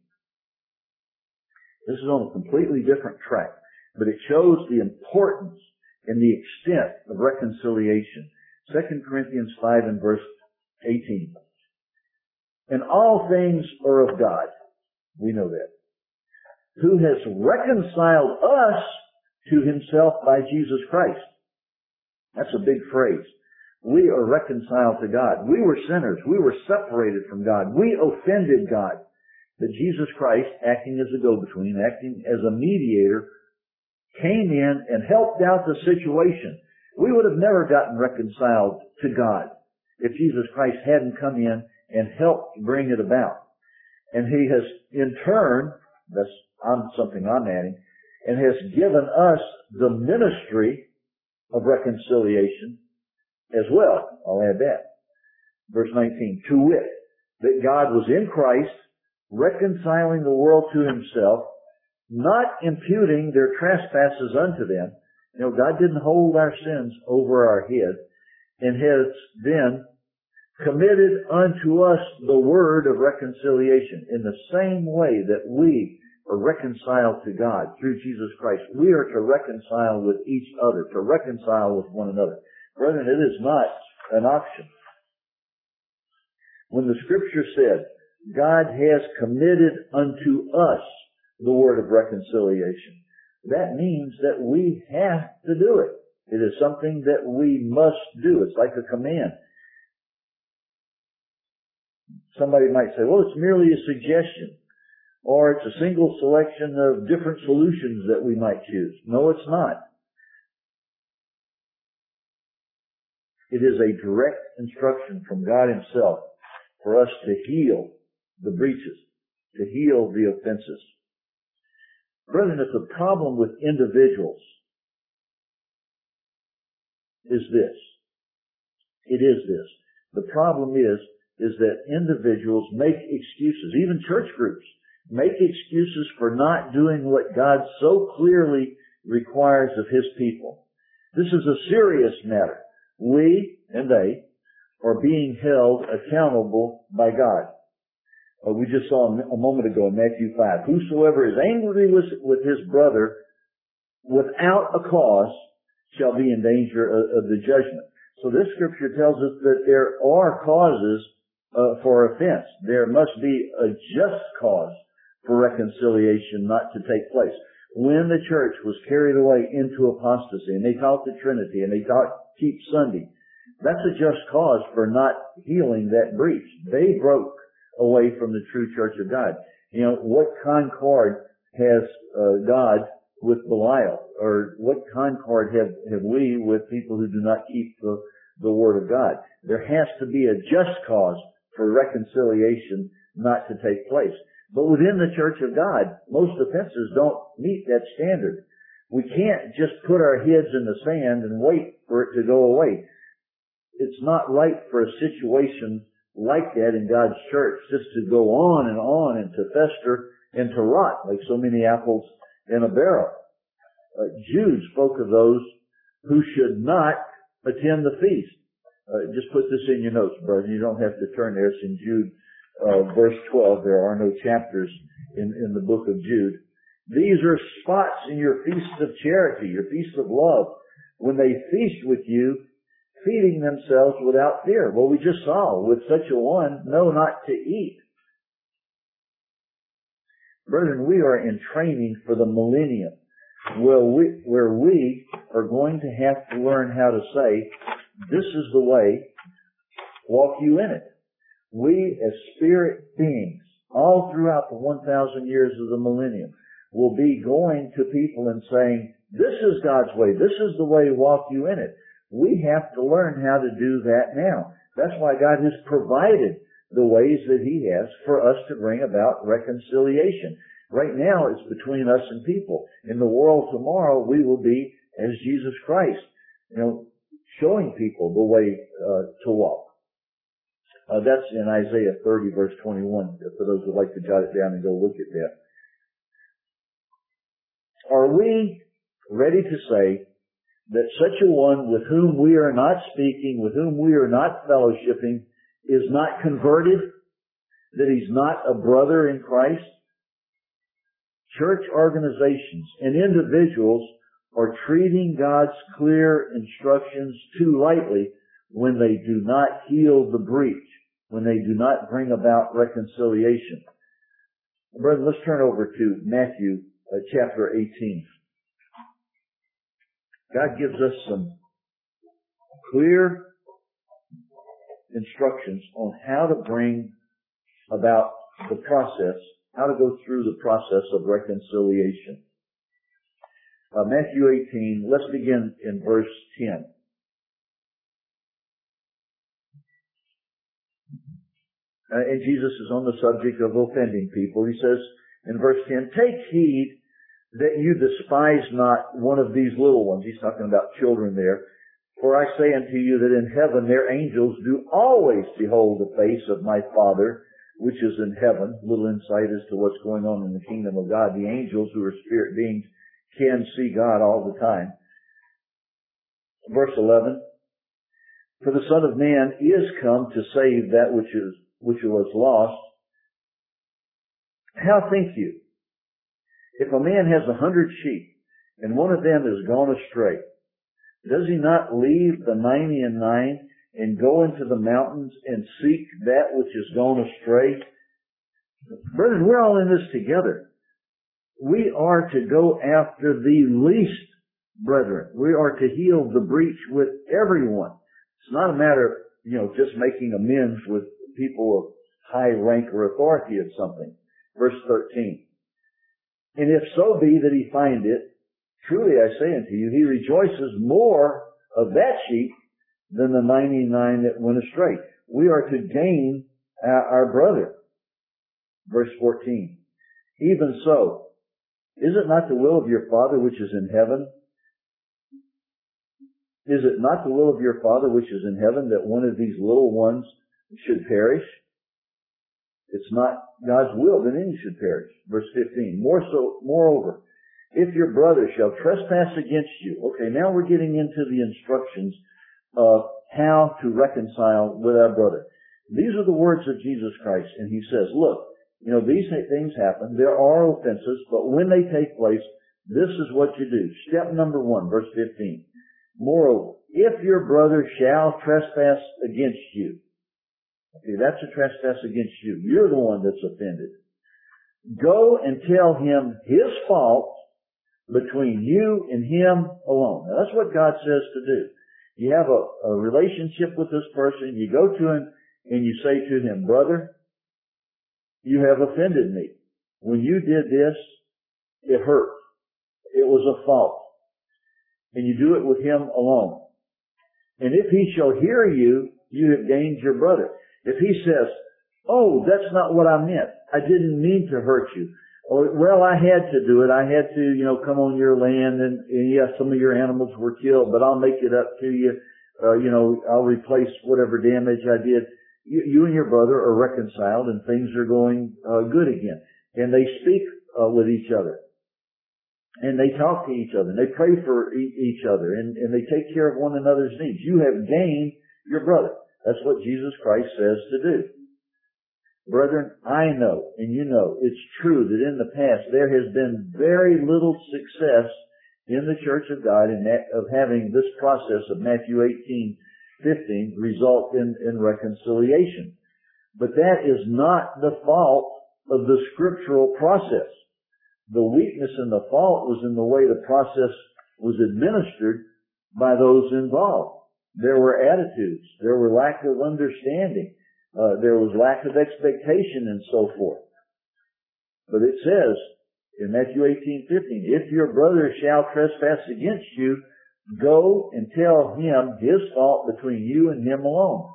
This is on a completely different track, but it shows the importance and the extent of reconciliation. Second Corinthians five and verse eighteen. And all things are of God. We know that. Who has reconciled us to Himself by Jesus Christ. That's a big phrase. We are reconciled to God. We were sinners. We were separated from God. We offended God. But Jesus Christ, acting as a go-between, acting as a mediator, came in and helped out the situation. We would have never gotten reconciled to God if Jesus Christ hadn't come in and helped bring it about. And He has, in turn, that's I'm, something I'm adding, and has given us the ministry of reconciliation as well. I'll add that. Verse nineteen, to wit, that God was in Christ, reconciling the world to Himself, not imputing their trespasses unto them. You know, God didn't hold our sins over our head, and has then committed unto us the word of reconciliation. In the same way that we are reconciled to God through Jesus Christ, we are to reconcile with each other, to reconcile with one another. Brethren, it is not an option. When the Scripture said, God has committed unto us the word of reconciliation, that means that we have to do it. It is something that we must do. It's like a command. Somebody might say, well, it's merely a suggestion, or it's a single selection of different solutions that we might choose. No, it's not. It is a direct instruction from God Himself for us to heal the breaches, to heal the offenses. Brethren, if the problem with individuals is this, it is this. The problem is, is that individuals make excuses, even church groups, make excuses for not doing what God so clearly requires of His people. This is a serious matter. We and they are being held accountable by God. Uh, we just saw a moment ago in Matthew five, whosoever is angry with, with his brother without a cause shall be in danger of, of the judgment. So this scripture tells us that there are causes uh, for offense. There must be a just cause for reconciliation not to take place. When the church was carried away into apostasy and they taught the Trinity and they taught keep Sunday, that's a just cause for not healing that breach. They broke away from the true church of God. You know, what concord has uh, God with Belial? Or what concord have, have we with people who do not keep the, the Word of God? There has to be a just cause for reconciliation not to take place. But within the church of God, most offenses don't meet that standard. We can't just put our heads in the sand and wait for it to go away. It's not right for a situation like that in God's church just to go on and on and to fester and to rot like so many apples in a barrel. Uh, Jude spoke of those who should not attend the feast. Uh, just put this in your notes, brother. You don't have to turn there. It's in Jude, uh, verse twelve. There are no chapters in, in the book of Jude. These are spots in your feasts of charity, your feasts of love, when they feast with you, feeding themselves without fear. Well, we just saw, with such a one, know not to eat. Brethren, we are in training for the millennium, where we, where we are going to have to learn how to say, this is the way, walk you in it. We, as spirit beings, all throughout the one thousand years of the millennium, will be going to people and saying, this is God's way, this is the way, walk you in it. We have to learn how to do that now. That's why God has provided the ways that He has for us to bring about reconciliation. Right now, it's between us and people. In the world tomorrow, we will be as Jesus Christ, you know, showing people the way uh, to walk. Uh, that's in Isaiah thirty, verse twenty-one, for those who would like to jot it down and go look at that. Are we ready to say that such a one with whom we are not speaking, with whom we are not fellowshipping, is not converted, that he's not a brother in Christ? Church organizations and individuals are treating God's clear instructions too lightly when they do not heal the breach, when they do not bring about reconciliation. Brethren, let's turn over to Matthew uh, chapter eighteen. God gives us some clear instructions on how to bring about the process, how to go through the process of reconciliation. Uh, Matthew eighteen, let's begin in verse ten. Uh, and Jesus is on the subject of offending people. He says in verse ten, take heed that you despise not one of these little ones. He's talking about children there. For I say unto you that in heaven their angels do always behold the face of my Father which is in heaven. Little insight as to what's going on in the kingdom of God. The angels, who are spirit beings, can see God all the time. Verse eleven, for the Son of Man is come to save that which is which was lost. How think you? If a man has a hundred sheep, and one of them is gone astray, does he not leave the ninety and nine and go into the mountains and seek that which is gone astray? Brethren, we're all in this together. We are to go after the least brethren. We are to heal the breach with everyone. It's not a matter of, you know, just making amends with people of high rank or authority of something. Verse thirteen. And if so be that he find it, truly I say unto you, he rejoices more of that sheep than the ninety-nine that went astray. We are to gain our, our brother. Verse fourteen. Even so, is it not the will of your Father which is in heaven? Is it not the will of your Father which is in heaven that one of these little ones should perish? It's not God's will that any should perish. Verse fifteen. More so, moreover, if your brother shall trespass against you. Okay, now we're getting into the instructions of how to reconcile with our brother. These are the words of Jesus Christ. And he says, look, you know, these things happen. There are offenses, but when they take place, this is what you do. Step number one, verse fifteen. Moreover, if your brother shall trespass against you. Okay, that's a trespass against you. You're the one that's offended. Go and tell him his fault between you and him alone. Now, that's what God says to do. You have a, a relationship with this person. You go to him and you say to him, brother, you have offended me. When you did this, it hurt. It was a fault. And you do it with him alone. And if he shall hear you, you have gained your brother. If he says, oh, that's not what I meant. I didn't mean to hurt you. Or, well, I had to do it. I had to, you know, come on your land and, and yes, some of your animals were killed, but I'll make it up to you. Uh, you know, I'll replace whatever damage I did. You, you and your brother are reconciled and things are going uh, good again. And they speak uh, with each other. And they talk to each other. And they pray for e- each other. And, and they take care of one another's needs. You have gained your brother. That's what Jesus Christ says to do. Brethren, I know, and you know, it's true that in the past there has been very little success in the Church of God in that, of having this process of Matthew eighteen fifteen result in, in reconciliation. But that is not the fault of the scriptural process. The weakness and the fault was in the way the process was administered by those involved. There were attitudes. There were lack of understanding. Uh, there was lack of expectation and so forth. But it says in Matthew eighteen fifteen, if your brother shall trespass against you, go and tell him his fault between you and him alone.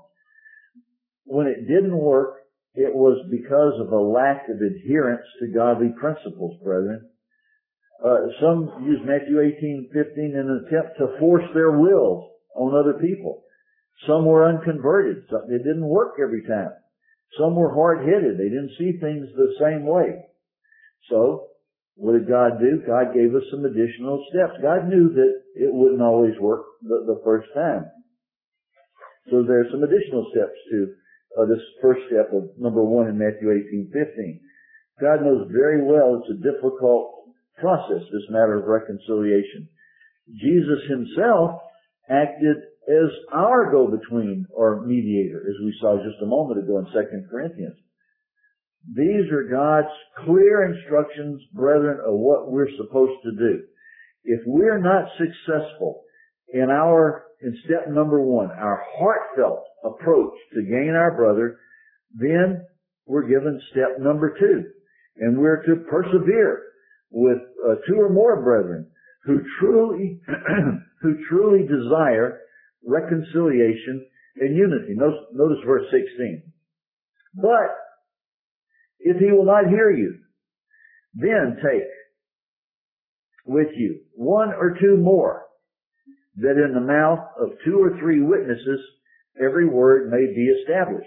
When it didn't work, it was because of a lack of adherence to godly principles, brethren. Uh, some use Matthew eighteen fifteen in an attempt to force their wills on other people. Some were unconverted. It didn't work every time. Some were hard-headed. They didn't see things the same way. So, what did God do? God gave us some additional steps. God knew that it wouldn't always work the, the first time. So there's some additional steps to uh, this first step of number one in Matthew eighteen fifteen. God knows very well it's a difficult process, this matter of reconciliation. Jesus himself acted as our go-between or mediator, as we saw just a moment ago in Second Corinthians. These are God's clear instructions, brethren, of what we're supposed to do. If we're not successful in our, in step number one, our heartfelt approach to gain our brother, then we're given step number two. And we're to persevere with uh, two or more brethren who truly, who truly desire reconciliation and unity. Notice, notice verse sixteen. But if he will not hear you, then take with you one or two more, that in the mouth of two or three witnesses every word may be established.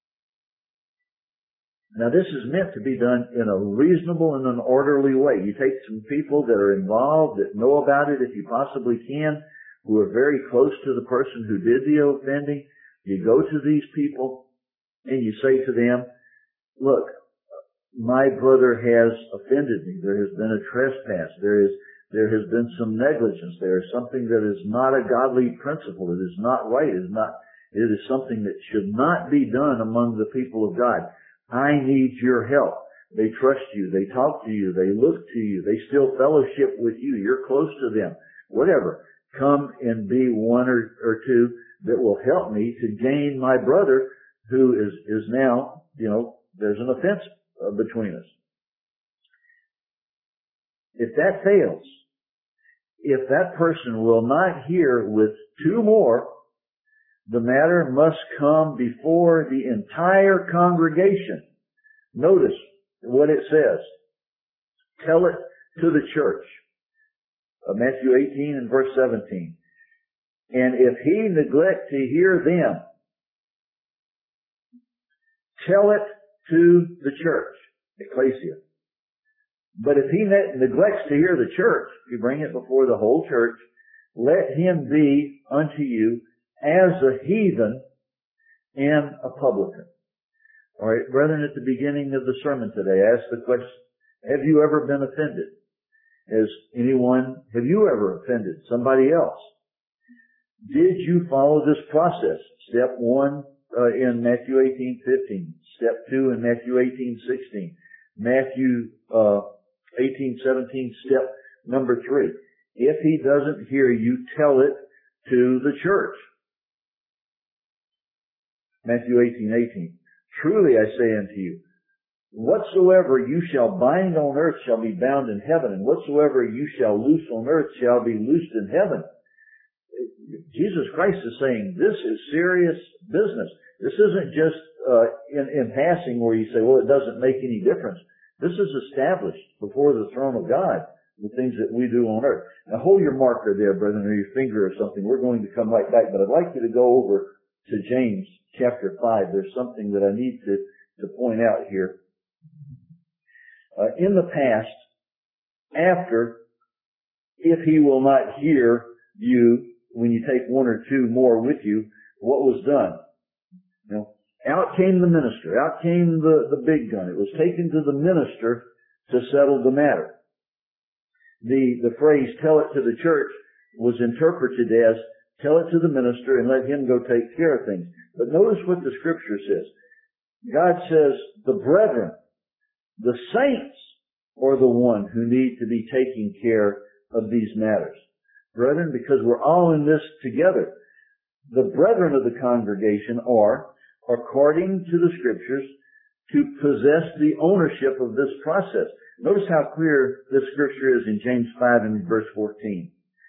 Now this is meant to be done in a reasonable and an orderly way. You take some people that are involved, that know about it if you possibly can, who are very close to the person who did the offending. You go to these people and you say to them, look, my brother has offended me. There has been a trespass. There is, there has been some negligence. There is something that is not a godly principle. It is not right. It is not, it is something that should not be done among the people of God. I need your help. They trust you. They talk to you. They look to you. They still fellowship with you. You're close to them. Whatever. Come and be one or, or two that will help me to gain my brother who is, is now, you know, there's an offense uh, between us. If that fails, if that person will not hear with two more, the matter must come before the entire congregation. Notice what it says. Tell it to the church. Uh, Matthew eighteen and verse seventeen. And if he neglect to hear them, tell it to the church, ecclesia. But if he ne- neglects to hear the church, you bring it before the whole church, let him be unto you as a heathen and a publican. All right, brethren, at the beginning of the sermon today, I asked the question, have you ever been offended? Has anyone, have you ever offended somebody else? Did you follow this process? Step one uh, in Matthew eighteen fifteen. Step two in Matthew eighteen sixteen. Matthew uh, eighteen seventeen. Step number three. If he doesn't hear you, tell it to the church. Matthew eighteen eighteen. Truly I say unto you, whatsoever you shall bind on earth shall be bound in heaven, and whatsoever you shall loose on earth shall be loosed in heaven. Jesus Christ is saying this is serious business. This isn't just uh, in, in passing where you say, well, it doesn't make any difference. This is established before the throne of God, the things that we do on earth. Now hold your marker there, brethren, or your finger or something. We're going to come right back, but I'd like you to go over to James chapter five. There's something that I need to, to point out here. Uh, in the past, after, if he will not hear you, when you take one or two more with you, what was done? You know, out came the minister. Out came the, the big gun. It was taken to the minister to settle the matter. The, the phrase, tell it to the church, was interpreted as, tell it to the minister and let him go take care of things. But notice what the scripture says. God says, the brethren, the saints, are the one who need to be taking care of these matters. Brethren, because we're all in this together. The brethren of the congregation are, according to the scriptures, to possess the ownership of this process. Notice how clear this scripture is in James five and verse fourteen.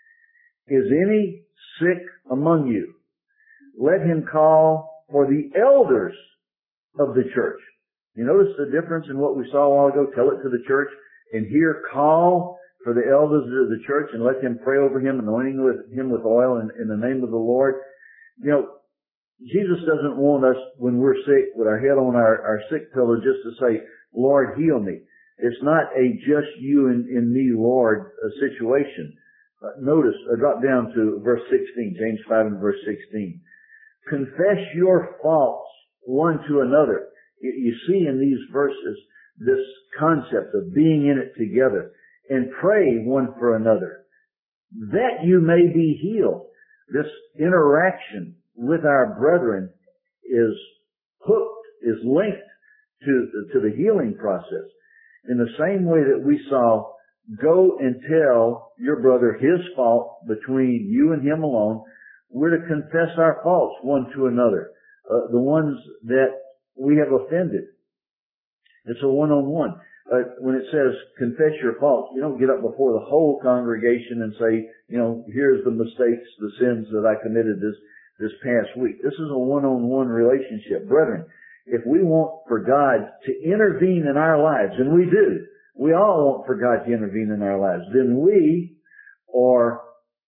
Is any sick among you? Let him call for the elders of the church. You notice the difference in what we saw a while ago? Tell it to the church, and here call for the elders of the church and let them pray over him, anointing with him with oil in, in the name of the Lord. You know, Jesus doesn't want us, when we're sick, with our head on our, our sick pillow, just to say, Lord, heal me. It's not a just you and, and me, Lord, uh, situation. Uh, notice, uh, drop down to verse sixteen, James five and verse sixteen. Confess your faults one to another. You, you see in these verses this concept of being in it together. And pray one for another, that you may be healed. This interaction with our brethren is hooked, is linked to, to the healing process. In the same way that we saw, go and tell your brother his fault between you and him alone, we're to confess our faults one to another, uh, the ones that we have offended. It's a one-on-one. Uh, when it says confess your faults, you don't get up before the whole congregation and say, you know, here's the mistakes, the sins that I committed this, this past week. This is a one-on-one relationship. Brethren, if we want for God to intervene in our lives, and we do, we all want for God to intervene in our lives, then we are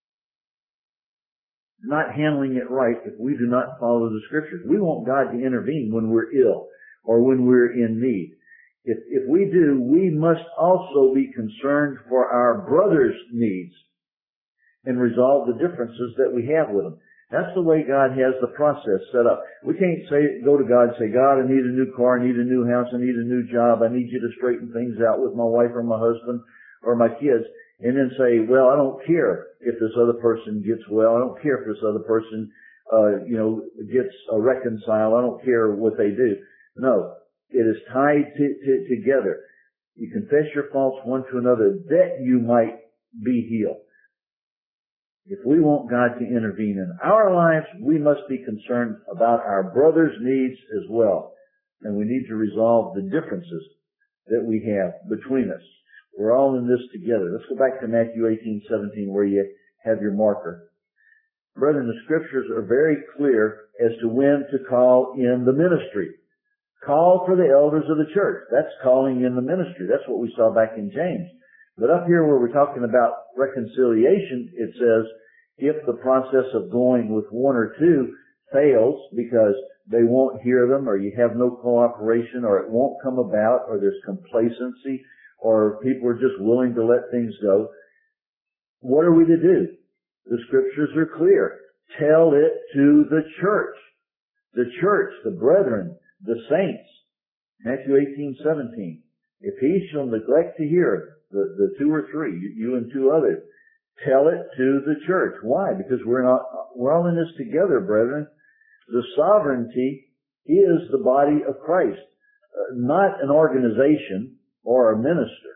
not handling it right if we do not follow the scriptures. We want God to intervene when we're ill or when we're in need. If, if we do, we must also be concerned for our brother's needs and resolve the differences that we have with them. That's the way God has the process set up. We can't say, go to God and say, God, I need a new car, I need a new house, I need a new job, I need you to straighten things out with my wife or my husband or my kids, and then say, well, I don't care if this other person gets well, I don't care if this other person, uh, you know, gets uh, reconciled, I don't care what they do. No. It is tied to, to, together. You confess your faults one to another that you might be healed. If we want God to intervene in our lives, we must be concerned about our brother's needs as well. And we need to resolve the differences that we have between us. We're all in this together. Let's go back to Matthew eighteen seventeen where you have your marker. Brethren, the Scriptures are very clear as to when to call in the ministry. Call for the elders of the church. That's calling in the ministry. That's what we saw back in James. But up here where we're talking about reconciliation, it says, if the process of going with one or two fails because they won't hear them, or you have no cooperation, or it won't come about, or there's complacency, or people are just willing to let things go, what are we to do? The Scriptures are clear. Tell it to the church. The church, the brethren, the saints. Matthew eighteen seventeen. If he shall neglect to hear, the, the two or three, you and two others, tell it to the church. Why? Because we're not, we're all in this together, brethren. The sovereignty is the body of Christ, uh, not an organization or a minister.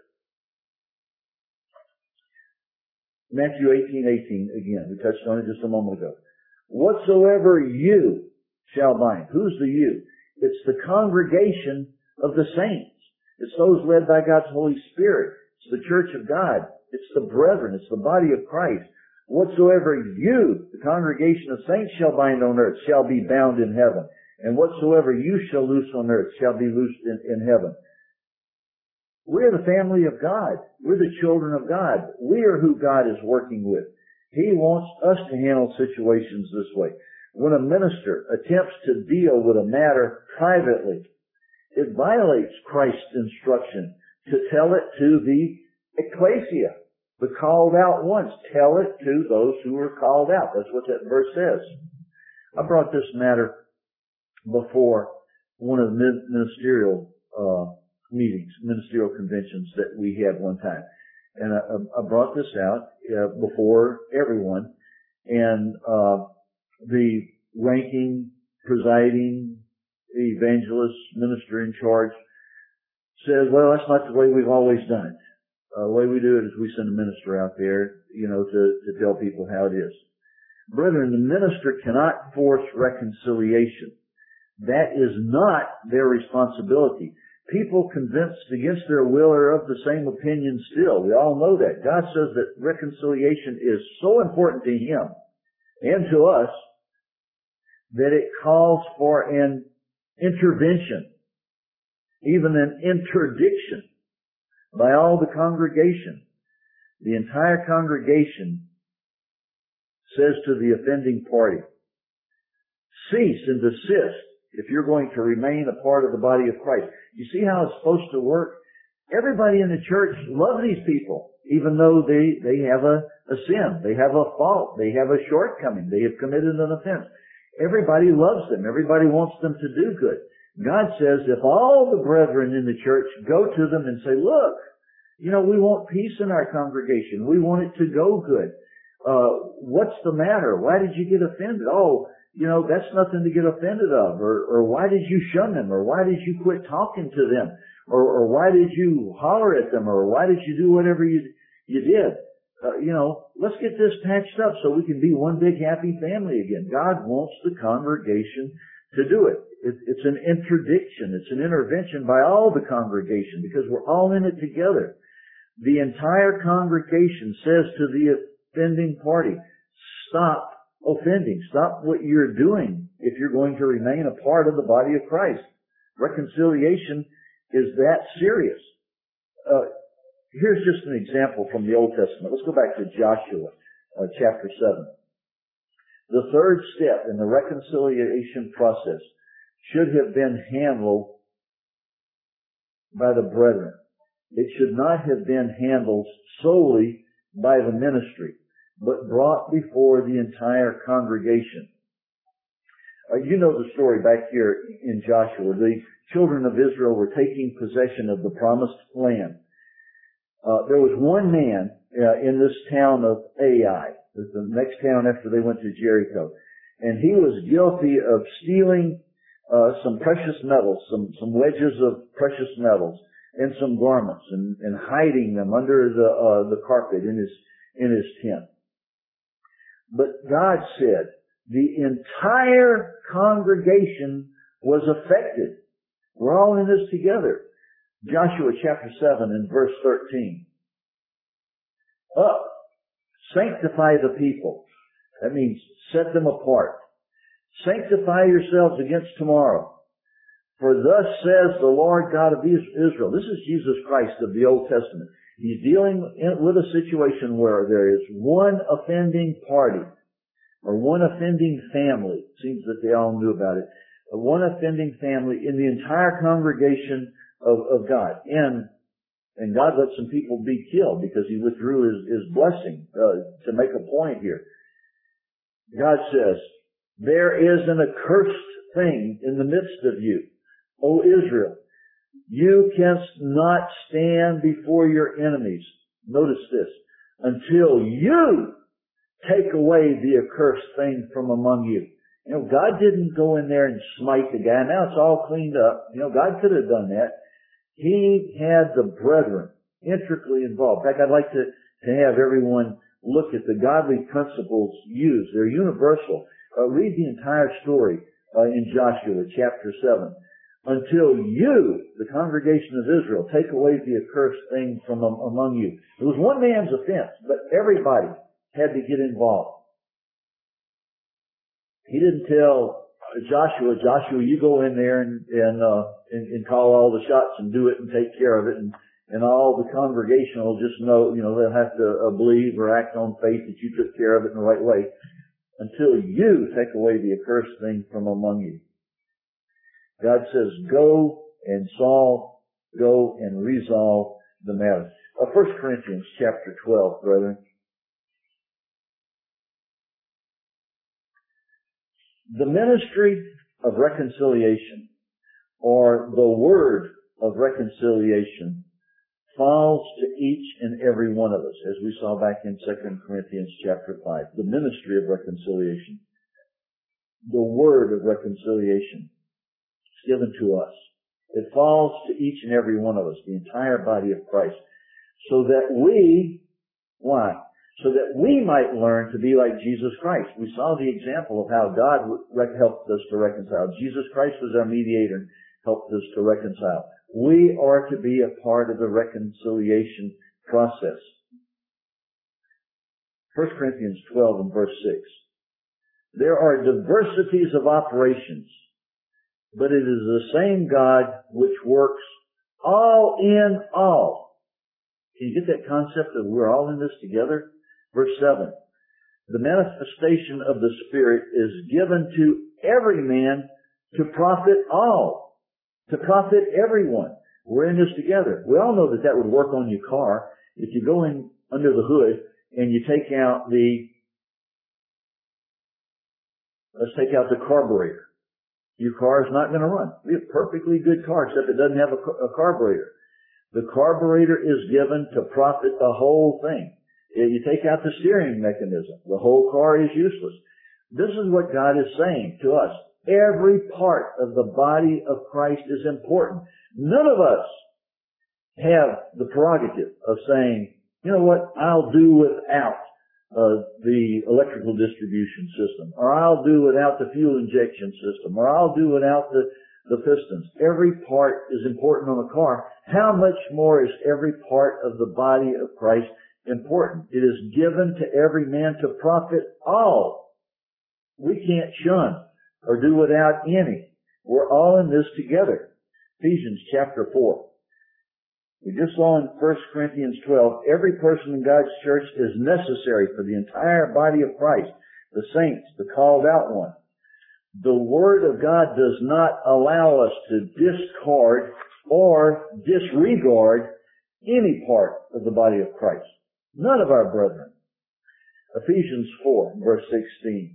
Matthew eighteen eighteen, again, we touched on it just a moment ago. Whatsoever you shall bind. Who's the you? It's the congregation of the saints. It's those led by God's Holy Spirit. It's the church of God. It's the brethren. It's the body of Christ. Whatsoever you, the congregation of saints, shall bind on earth shall be bound in heaven. And whatsoever you shall loose on earth shall be loosed in, in heaven. We're the family of God. We're the children of God. We are who God is working with. He wants us to handle situations this way. When a minister attempts to deal with a matter privately, it violates Christ's instruction to tell it to the ecclesia, the called out ones. Tell it to those who are called out. That's what that verse says. I brought this matter before one of the ministerial uh, meetings, ministerial conventions that we had one time. And I, I brought this out uh, before everyone, and uh, the ranking, presiding evangelist, minister in charge says, well, that's not the way we've always done it. Uh, the way we do it is we send a minister out there, you know, to, to tell people how it is. Brethren, the minister cannot force reconciliation. That is not their responsibility. People convinced against their will are of the same opinion still. We all know that. God says that reconciliation is so important to Him and to us that it calls for an intervention, even an interdiction by all the congregation. The entire congregation says to the offending party, cease and desist if you're going to remain a part of the body of Christ. You see how it's supposed to work? Everybody in the church loves these people, even though they, they have a, a sin, they have a fault, they have a shortcoming, they have committed an offense. Everybody loves them. Everybody wants them to do good. God says if all the brethren in the church go to them and say, look, you know, we want peace in our congregation. We want it to go good. Uh, what's the matter? Why did you get offended? Oh, you know, that's nothing to get offended of. Or, or why did you shun them? Or why did you quit talking to them? Or, or why did you holler at them? Or why did you do whatever you, you did? Uh, you know, let's get this patched up so we can be one big happy family again. God wants the congregation to do it. it. It's an interdiction. It's an intervention by all the congregation because we're all in it together. The entire congregation says to the offending party, stop offending. Stop what you're doing if you're going to remain a part of the body of Christ. Reconciliation is that serious. Uh, Here's just an example from the Old Testament. Let's go back to Joshua, uh, chapter seven. The third step in the reconciliation process should have been handled by the brethren. It should not have been handled solely by the ministry, but brought before the entire congregation. Uh, you know the story back here in Joshua. The children of Israel were taking possession of the promised land. Uh, there was one man uh, in this town of Ai, the next town after they went to Jericho, and he was guilty of stealing uh, some precious metals, some some wedges of precious metals, and some garments, and, and hiding them under the uh, the carpet in his in his tent. But God said the entire congregation was affected. We're all in this together. Joshua chapter seven and verse thirteen. Up, sanctify the people. That means set them apart. Sanctify yourselves against tomorrow. For thus says the Lord God of Israel. This is Jesus Christ of the Old Testament. He's dealing with a situation where there is one offending party, or one offending family. It seems that they all knew about it. One offending family in the entire congregation of, of God. And, and God let some people be killed because he withdrew his, his blessing, uh, to make a point here. God says, there is an accursed thing in the midst of you, O Israel. You canst not stand before your enemies. Notice this. Until you take away the accursed thing from among you. You know, God didn't go in there and smite the guy. Now it's all cleaned up. You know, God could have done that. He had the brethren intricately involved. In fact, I'd like to, to have everyone look at the godly principles used. They're universal. Uh, read the entire story uh, in Joshua chapter seven. Until you, the congregation of Israel, take away the accursed thing from um, among you. It was one man's offense, but everybody had to get involved. He didn't tell Joshua, Joshua, you go in there and and, uh, and and call all the shots and do it and take care of it, and and all the congregation will just know, you know, they'll have to uh, believe or act on faith that you took care of it in the right way. Until you take away the accursed thing from among you. God says, go and solve, go and resolve the matter. Uh, First Corinthians chapter twelve, brethren. The ministry of reconciliation, or the word of reconciliation, falls to each and every one of us, as we saw back in Second Corinthians chapter five. The ministry of reconciliation. The word of reconciliation is given to us. It falls to each and every one of us, the entire body of Christ, so that we, why? So that we might learn to be like Jesus Christ. We saw the example of how God helped us to reconcile. Jesus Christ was our mediator and helped us to reconcile. We are to be a part of the reconciliation process. First Corinthians twelve and verse six. There are diversities of operations, but it is the same God which works all in all. Can you get that concept of we're all in this together? Verse seven. The manifestation of the Spirit is given to every man to profit all. To profit everyone. We're in this together. We all know that that would work on your car. If you go in under the hood and you take out the, let's take out the carburetor. Your car is not going to run. It'll be a perfectly good car, except it doesn't have a, a carburetor. The carburetor is given to profit the whole thing. You take out the steering mechanism. The whole car is useless. This is what God is saying to us. Every part of the body of Christ is important. None of us have the prerogative of saying, you know what, I'll do without uh, the electrical distribution system, or I'll do without the fuel injection system, or I'll do without the, the pistons. Every part is important on a car. How much more is every part of the body of Christ important? It is given to every man to profit all. We can't shun or do without any. We're all in this together. Ephesians chapter four. We just saw in First Corinthians twelve, every person in God's church is necessary for the entire body of Christ, the saints, the called out one. The Word of God does not allow us to discard or disregard any part of the body of Christ. None of our brethren. Ephesians four, verse sixteen.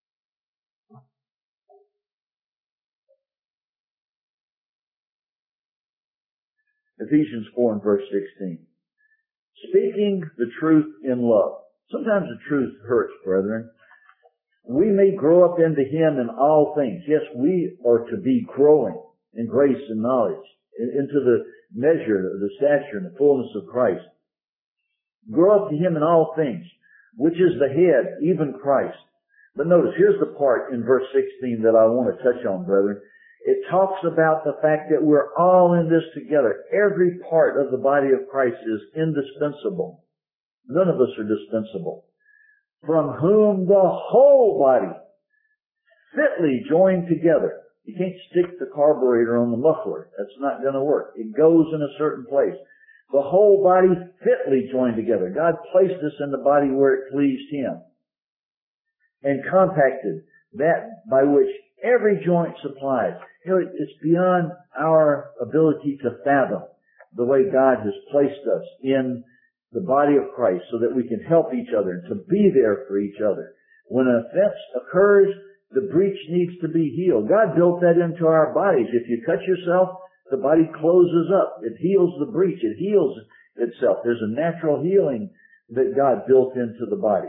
Ephesians four and verse sixteen. Speaking the truth in love. Sometimes the truth hurts, brethren. We may grow up into Him in all things. Yes, we are to be growing in grace and knowledge, into the measure, the stature, and the fullness of Christ. Grow up to Him in all things, which is the head, even Christ. But notice, here's the part in verse sixteen that I want to touch on, brethren. It talks about the fact that we're all in this together. Every part of the body of Christ is indispensable. None of us are dispensable. from whom the whole body, fitly joined together. You can't stick the carburetor on the muffler. That's not going to work. It goes in a certain place. The whole body fitly joined together. God placed us in the body where it pleased Him, and compacted that by which every joint supplies. You know, it's beyond our ability to fathom the way God has placed us in the body of Christ so that we can help each other and to be there for each other. When an offense occurs, the breach needs to be healed. God built that into our bodies. If you cut yourself, the body closes up. It heals the breach. It heals itself. There's a natural healing that God built into the body.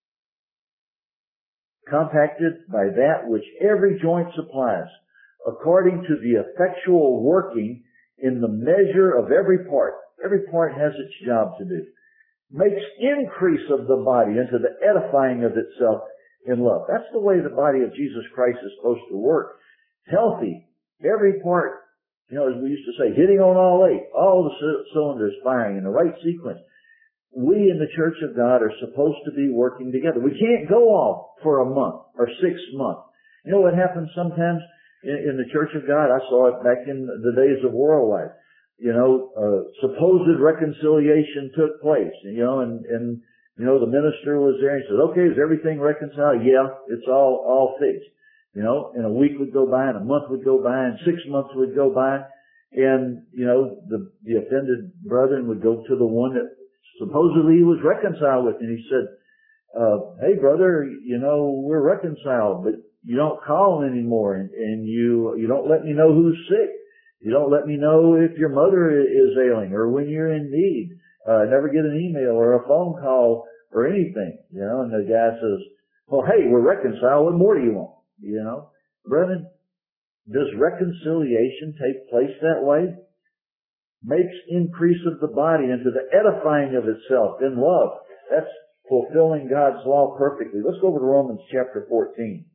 Compacted by that which every joint supplies, according to the effectual working in the measure of every part. Every part has its job to do. Makes increase of the body into the edifying of itself in love. That's the way the body of Jesus Christ is supposed to work. Healthy. Every part, you know, as we used to say, hitting on all eight. All the c- cylinders firing in the right sequence. We in the Church of God are supposed to be working together. We can't go off for a month or six months. You know what happens sometimes in, in the Church of God? I saw it back in the days of worldwide. You know, uh, supposed reconciliation took place, you know, and, and, you know, the minister was there and he said, okay, is everything reconciled? Yeah, it's all, all fixed. You know, and a week would go by and a month would go by and six months would go by. And, you know, the, the offended brethren would go to the one that supposedly he was reconciled with. And he said, uh, hey brother, you know, we're reconciled, but you don't call anymore and, and you, you don't let me know who's sick. You don't let me know if your mother is ailing or when you're in need. Uh, never get an email or a phone call or anything, you know. And the guy says, well, hey, we're reconciled. What more do you want? You know, brethren, does reconciliation take place that way? Makes increase of the body into the edifying of itself in love. That's fulfilling God's law perfectly. Let's go over to Romans chapter fourteen.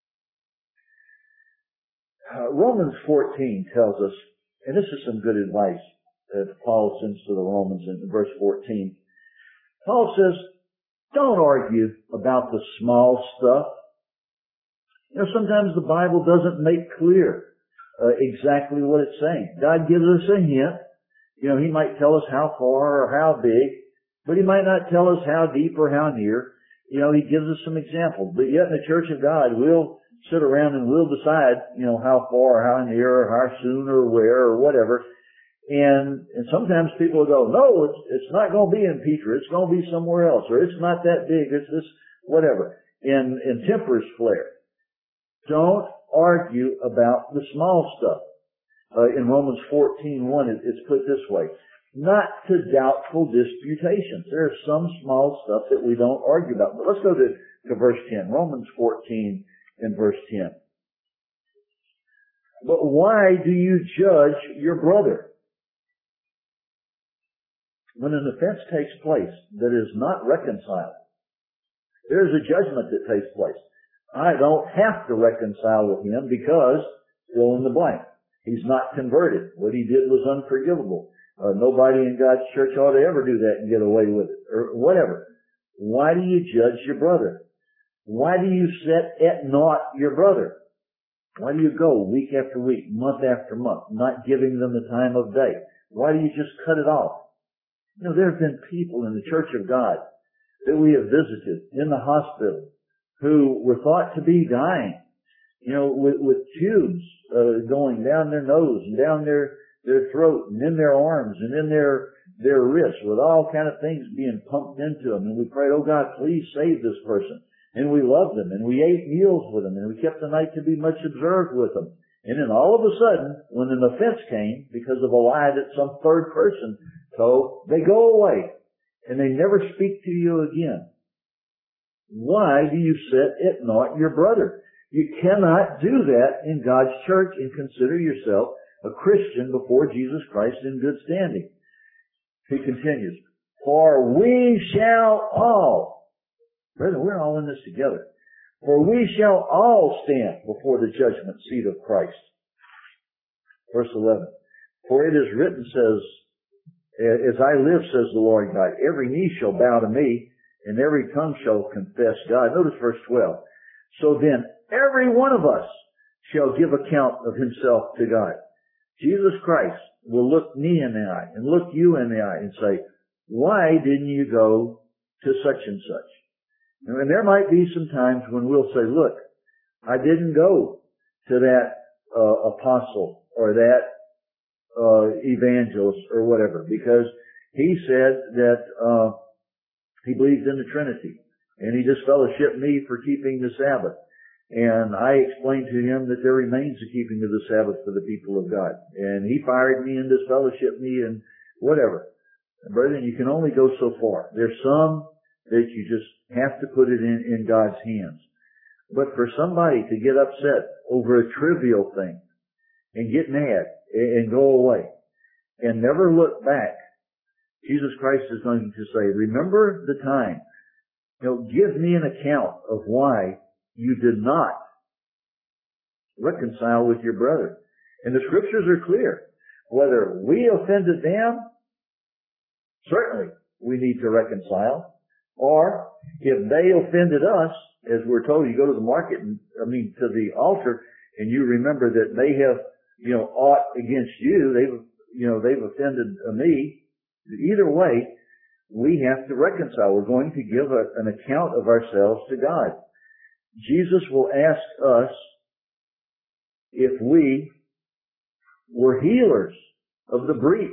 Uh, Romans fourteen tells us, and this is some good advice that Paul sends to the Romans in verse fourteen. Paul says, don't argue about the small stuff. You know, sometimes the Bible doesn't make clear uh, exactly what it's saying. God gives us a hint. You know, He might tell us how far or how big, but He might not tell us how deep or how near. You know, He gives us some examples. But yet in the Church of God, we'll sit around and we'll decide, you know, how far or how near or how soon or where or whatever. And, and sometimes people will go, no, it's, it's not going to be in Petra. It's going to be somewhere else. Or it's not that big. It's this, whatever. And, and tempers flare. Don't argue about the small stuff. Uh, in Romans fourteen one, it, it's put this way. Not to doubtful disputations. There's some small stuff that we don't argue about. But let's go to, to verse ten. Romans fourteen in verse ten. But why do you judge your brother? When an offense takes place that is not reconciled, there's a judgment that takes place. I don't have to reconcile with him because, fill in the blank, he's not converted. What he did was unforgivable. Uh, nobody in God's church ought to ever do that and get away with it, or whatever. Why do you judge your brother? Why do you set at naught your brother? Why do you go week after week, month after month, not giving them the time of day? Why do you just cut it off? You know, there have been people in the Church of God that we have visited in the hospital who were thought to be dying, you know, with, with tubes uh, going down their nose and down their, their throat and in their arms and in their, their wrists, with all kind of things being pumped into them. And we prayed, oh God, please save this person. And we loved them, and we ate meals with them, and we kept the night to be much observed with them. And then all of a sudden, when an offense came, because of a lie that some third person told, they go away, and they never speak to you again. Why do you set at naught your brother? You cannot do that in God's church and consider yourself a Christian before Jesus Christ in good standing. He continues, for we shall all, brethren, we're all in this together, for we shall all stand before the judgment seat of Christ. Verse eleven, for it is written, says, as I live, says the Lord God, every knee shall bow to me, and every tongue shall confess God. Notice verse twelve. So then, every one of us shall give account of himself to God. Jesus Christ will look me in the eye and look you in the eye and say, why didn't you go to such and such? And there might be some times when we'll say, look, I didn't go to that uh, apostle or that uh, evangelist or whatever, because he said that uh, he believes in the Trinity, and he disfellowshipped me for keeping the Sabbath. And I explained to him that there remains a keeping of the Sabbath for the people of God. And he fired me and disfellowshipped me and whatever. And brethren, you can only go so far. There's some that you just have to put it in, in God's hands. But for somebody to get upset over a trivial thing and get mad and go away and never look back, Jesus Christ is going to say, remember the time. You know, give me an account of why you did not reconcile with your brother. And the scriptures are clear. Whether we offended them, certainly we need to reconcile. Or if they offended us, as we're told, you go to the market and, I mean, to the altar, and you remember that they have, you know, aught against you, they've, you know, they've offended me. Either way, we have to reconcile. We're going to give a, an account of ourselves to God. Jesus will ask us if we were healers of the breach,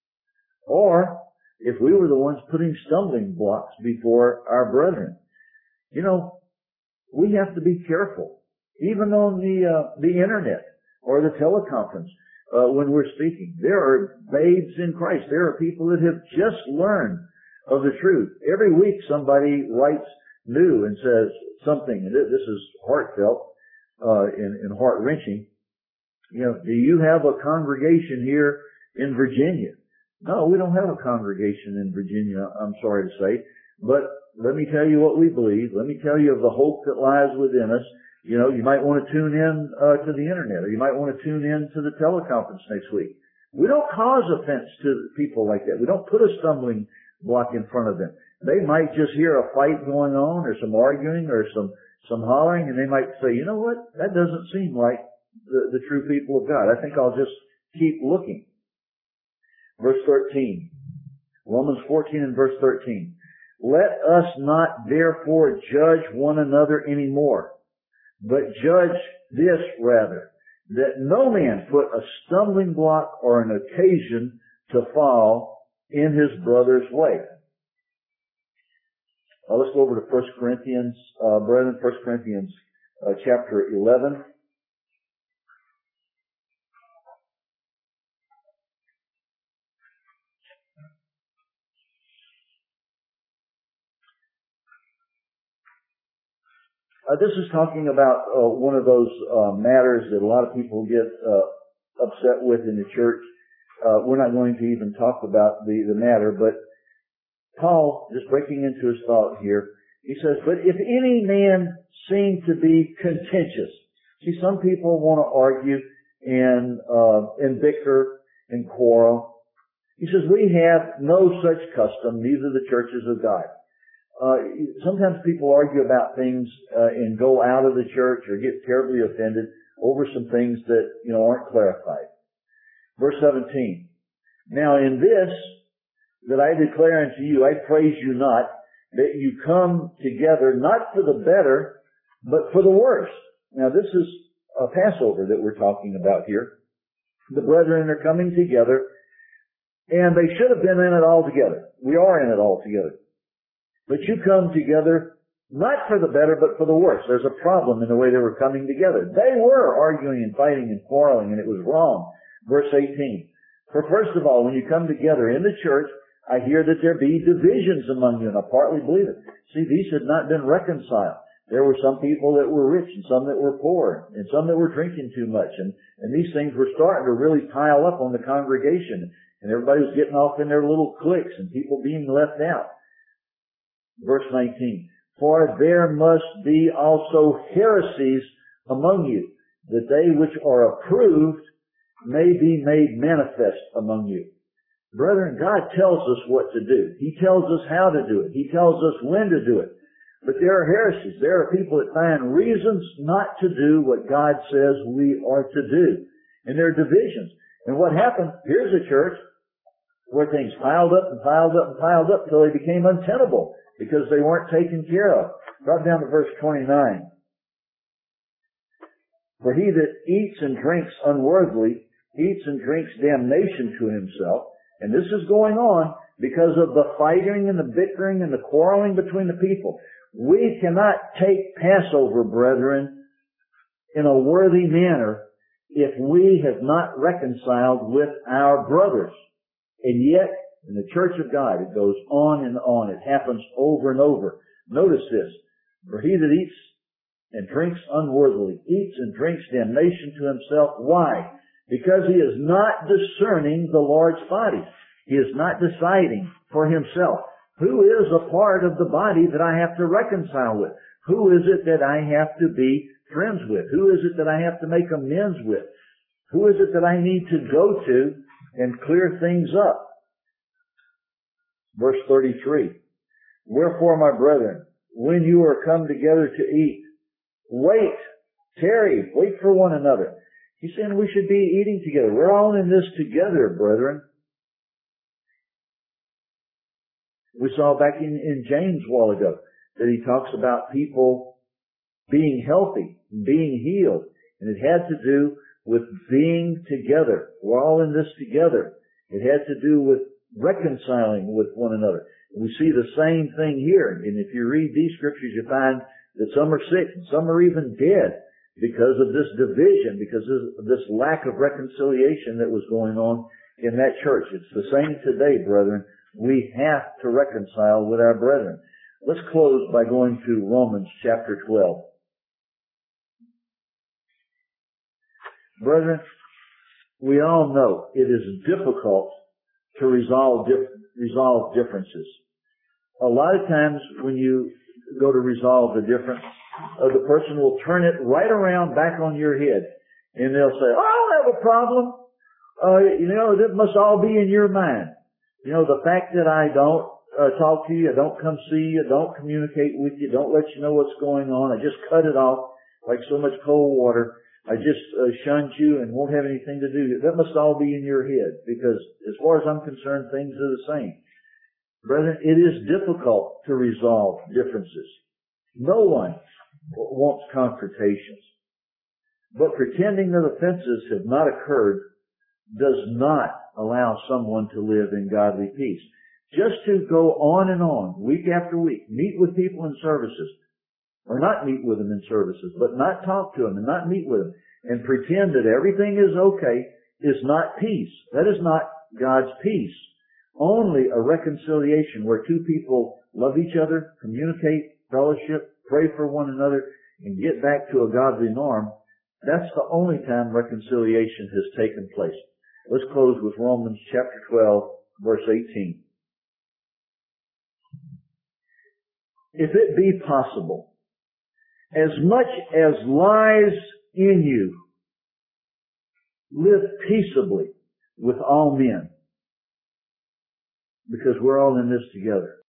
or if we were the ones putting stumbling blocks before our brethren. You know, we have to be careful, even on the uh, the internet or the teleconference uh, when we're speaking. There are babes in Christ. There are people that have just learned of the truth. Every week somebody writes new and says something, and this is heartfelt uh, and, and heart-wrenching. You know, do you have a congregation here in Virginia? No, we don't have a congregation in Virginia, I'm sorry to say. But let me tell you what we believe. Let me tell you of the hope that lies within us. You know, you might want to tune in uh, to the internet, or you might want to tune in to the teleconference next week. We don't cause offense to people like that. We don't put a stumbling block in front of them. They might just hear a fight going on, or some arguing, or some some hollering, and they might say, you know what, that doesn't seem like the, the true people of God. I think I'll just keep looking. Verse thirteen. Romans fourteen and verse thirteen. Let us not therefore judge one another anymore, but judge this rather, that no man put a stumbling block or an occasion to fall in his brother's way. Now let's go over to First Corinthians, uh, brethren, First Corinthians uh, chapter eleven. Uh, this is talking about uh, one of those uh, matters that a lot of people get uh, upset with in the church. Uh, we're not going to even talk about the, the matter, but Paul, just breaking into his thought here, he says, but if any man seem to be contentious. See, some people want to argue and, uh, and bicker and quarrel. He says, we have no such custom. These are the churches of God. Uh, sometimes people argue about things, uh, and go out of the church or get terribly offended over some things that, you know, aren't clarified. Verse seventeen. Now in this, that I declare unto you, I praise you not, that you come together not for the better, but for the worse. Now this is a Passover that we're talking about here. The brethren are coming together, and they should have been in it all together. We are in it all together. But you come together not for the better, but for the worse. There's a problem in the way they were coming together. They were arguing and fighting and quarreling, and it was wrong. Verse eighteen. For first of all, when you come together in the church, I hear that there be divisions among you, and I partly believe it. See, these had not been reconciled. There were some people that were rich and some that were poor, and some that were drinking too much, and, and these things were starting to really pile up on the congregation, and everybody was getting off in their little cliques, and people being left out. Verse nineteen, for there must be also heresies among you, that they which are approved may be made manifest among you. Brethren, God tells us what to do. He tells us how to do it. He tells us when to do it. But there are heresies. There are people that find reasons not to do what God says we are to do. And there are divisions. And what happened, here's a church where things piled up and piled up and piled up until they became untenable because they weren't taken care of. Drop down to verse twenty-nine. For he that eats and drinks unworthily eats and drinks damnation to himself. And this is going on because of the fighting and the bickering and the quarreling between the people. We cannot take Passover, brethren, in a worthy manner if we have not reconciled with our brothers. And yet, in the church of God, it goes on and on. It happens over and over. Notice this. For he that eats and drinks unworthily eats and drinks damnation to himself. Why? Because he is not discerning the Lord's body. He is not deciding for himself. Who is a part of the body that I have to reconcile with? Who is it that I have to be friends with? Who is it that I have to make amends with? Who is it that I need to go to and clear things up? Verse thirty-three. Wherefore, my brethren, when you are come together to eat, wait, tarry, wait for one another. He's saying we should be eating together. We're all in this together, brethren. We saw back in, in James a while ago that he talks about people being healthy, being healed. And it had to do with being together. We're all in this together. It had to do with reconciling with one another. And we see the same thing here. And if you read these scriptures, you find that some are sick and some are even dead because of this division, because of this lack of reconciliation that was going on in that church. It's the same today, brethren. We have to reconcile with our brethren. Let's close by going to Romans chapter twelve. Brethren, we all know it is difficult to resolve dif- resolve differences. A lot of times when you go to resolve a difference, uh, the person will turn it right around back on your head. And they'll say, oh, I don't have a problem. Uh, you know, that must all be in your mind. You know, the fact that I don't uh, talk to you, I don't come see you, don't communicate with you, don't let you know what's going on, I just cut it off like so much cold water. I just uh, shunned you and won't have anything to do. That must all be in your head, because as far as I'm concerned, things are the same. Brethren, it is difficult to resolve differences. No one wants confrontations. But pretending that offenses have not occurred does not allow someone to live in godly peace. Just to go on and on, week after week, meet with people in services, or not meet with them in services, but not talk to them and not meet with them, and pretend that everything is okay, is not peace. That is not God's peace. Only a reconciliation where two people love each other, communicate, fellowship, pray for one another, and get back to a godly norm. That's the only time reconciliation has taken place. Let's close with Romans chapter twelve, verse eighteen. If it be possible, as much as lies in you, live peaceably with all men, because we're all in this together.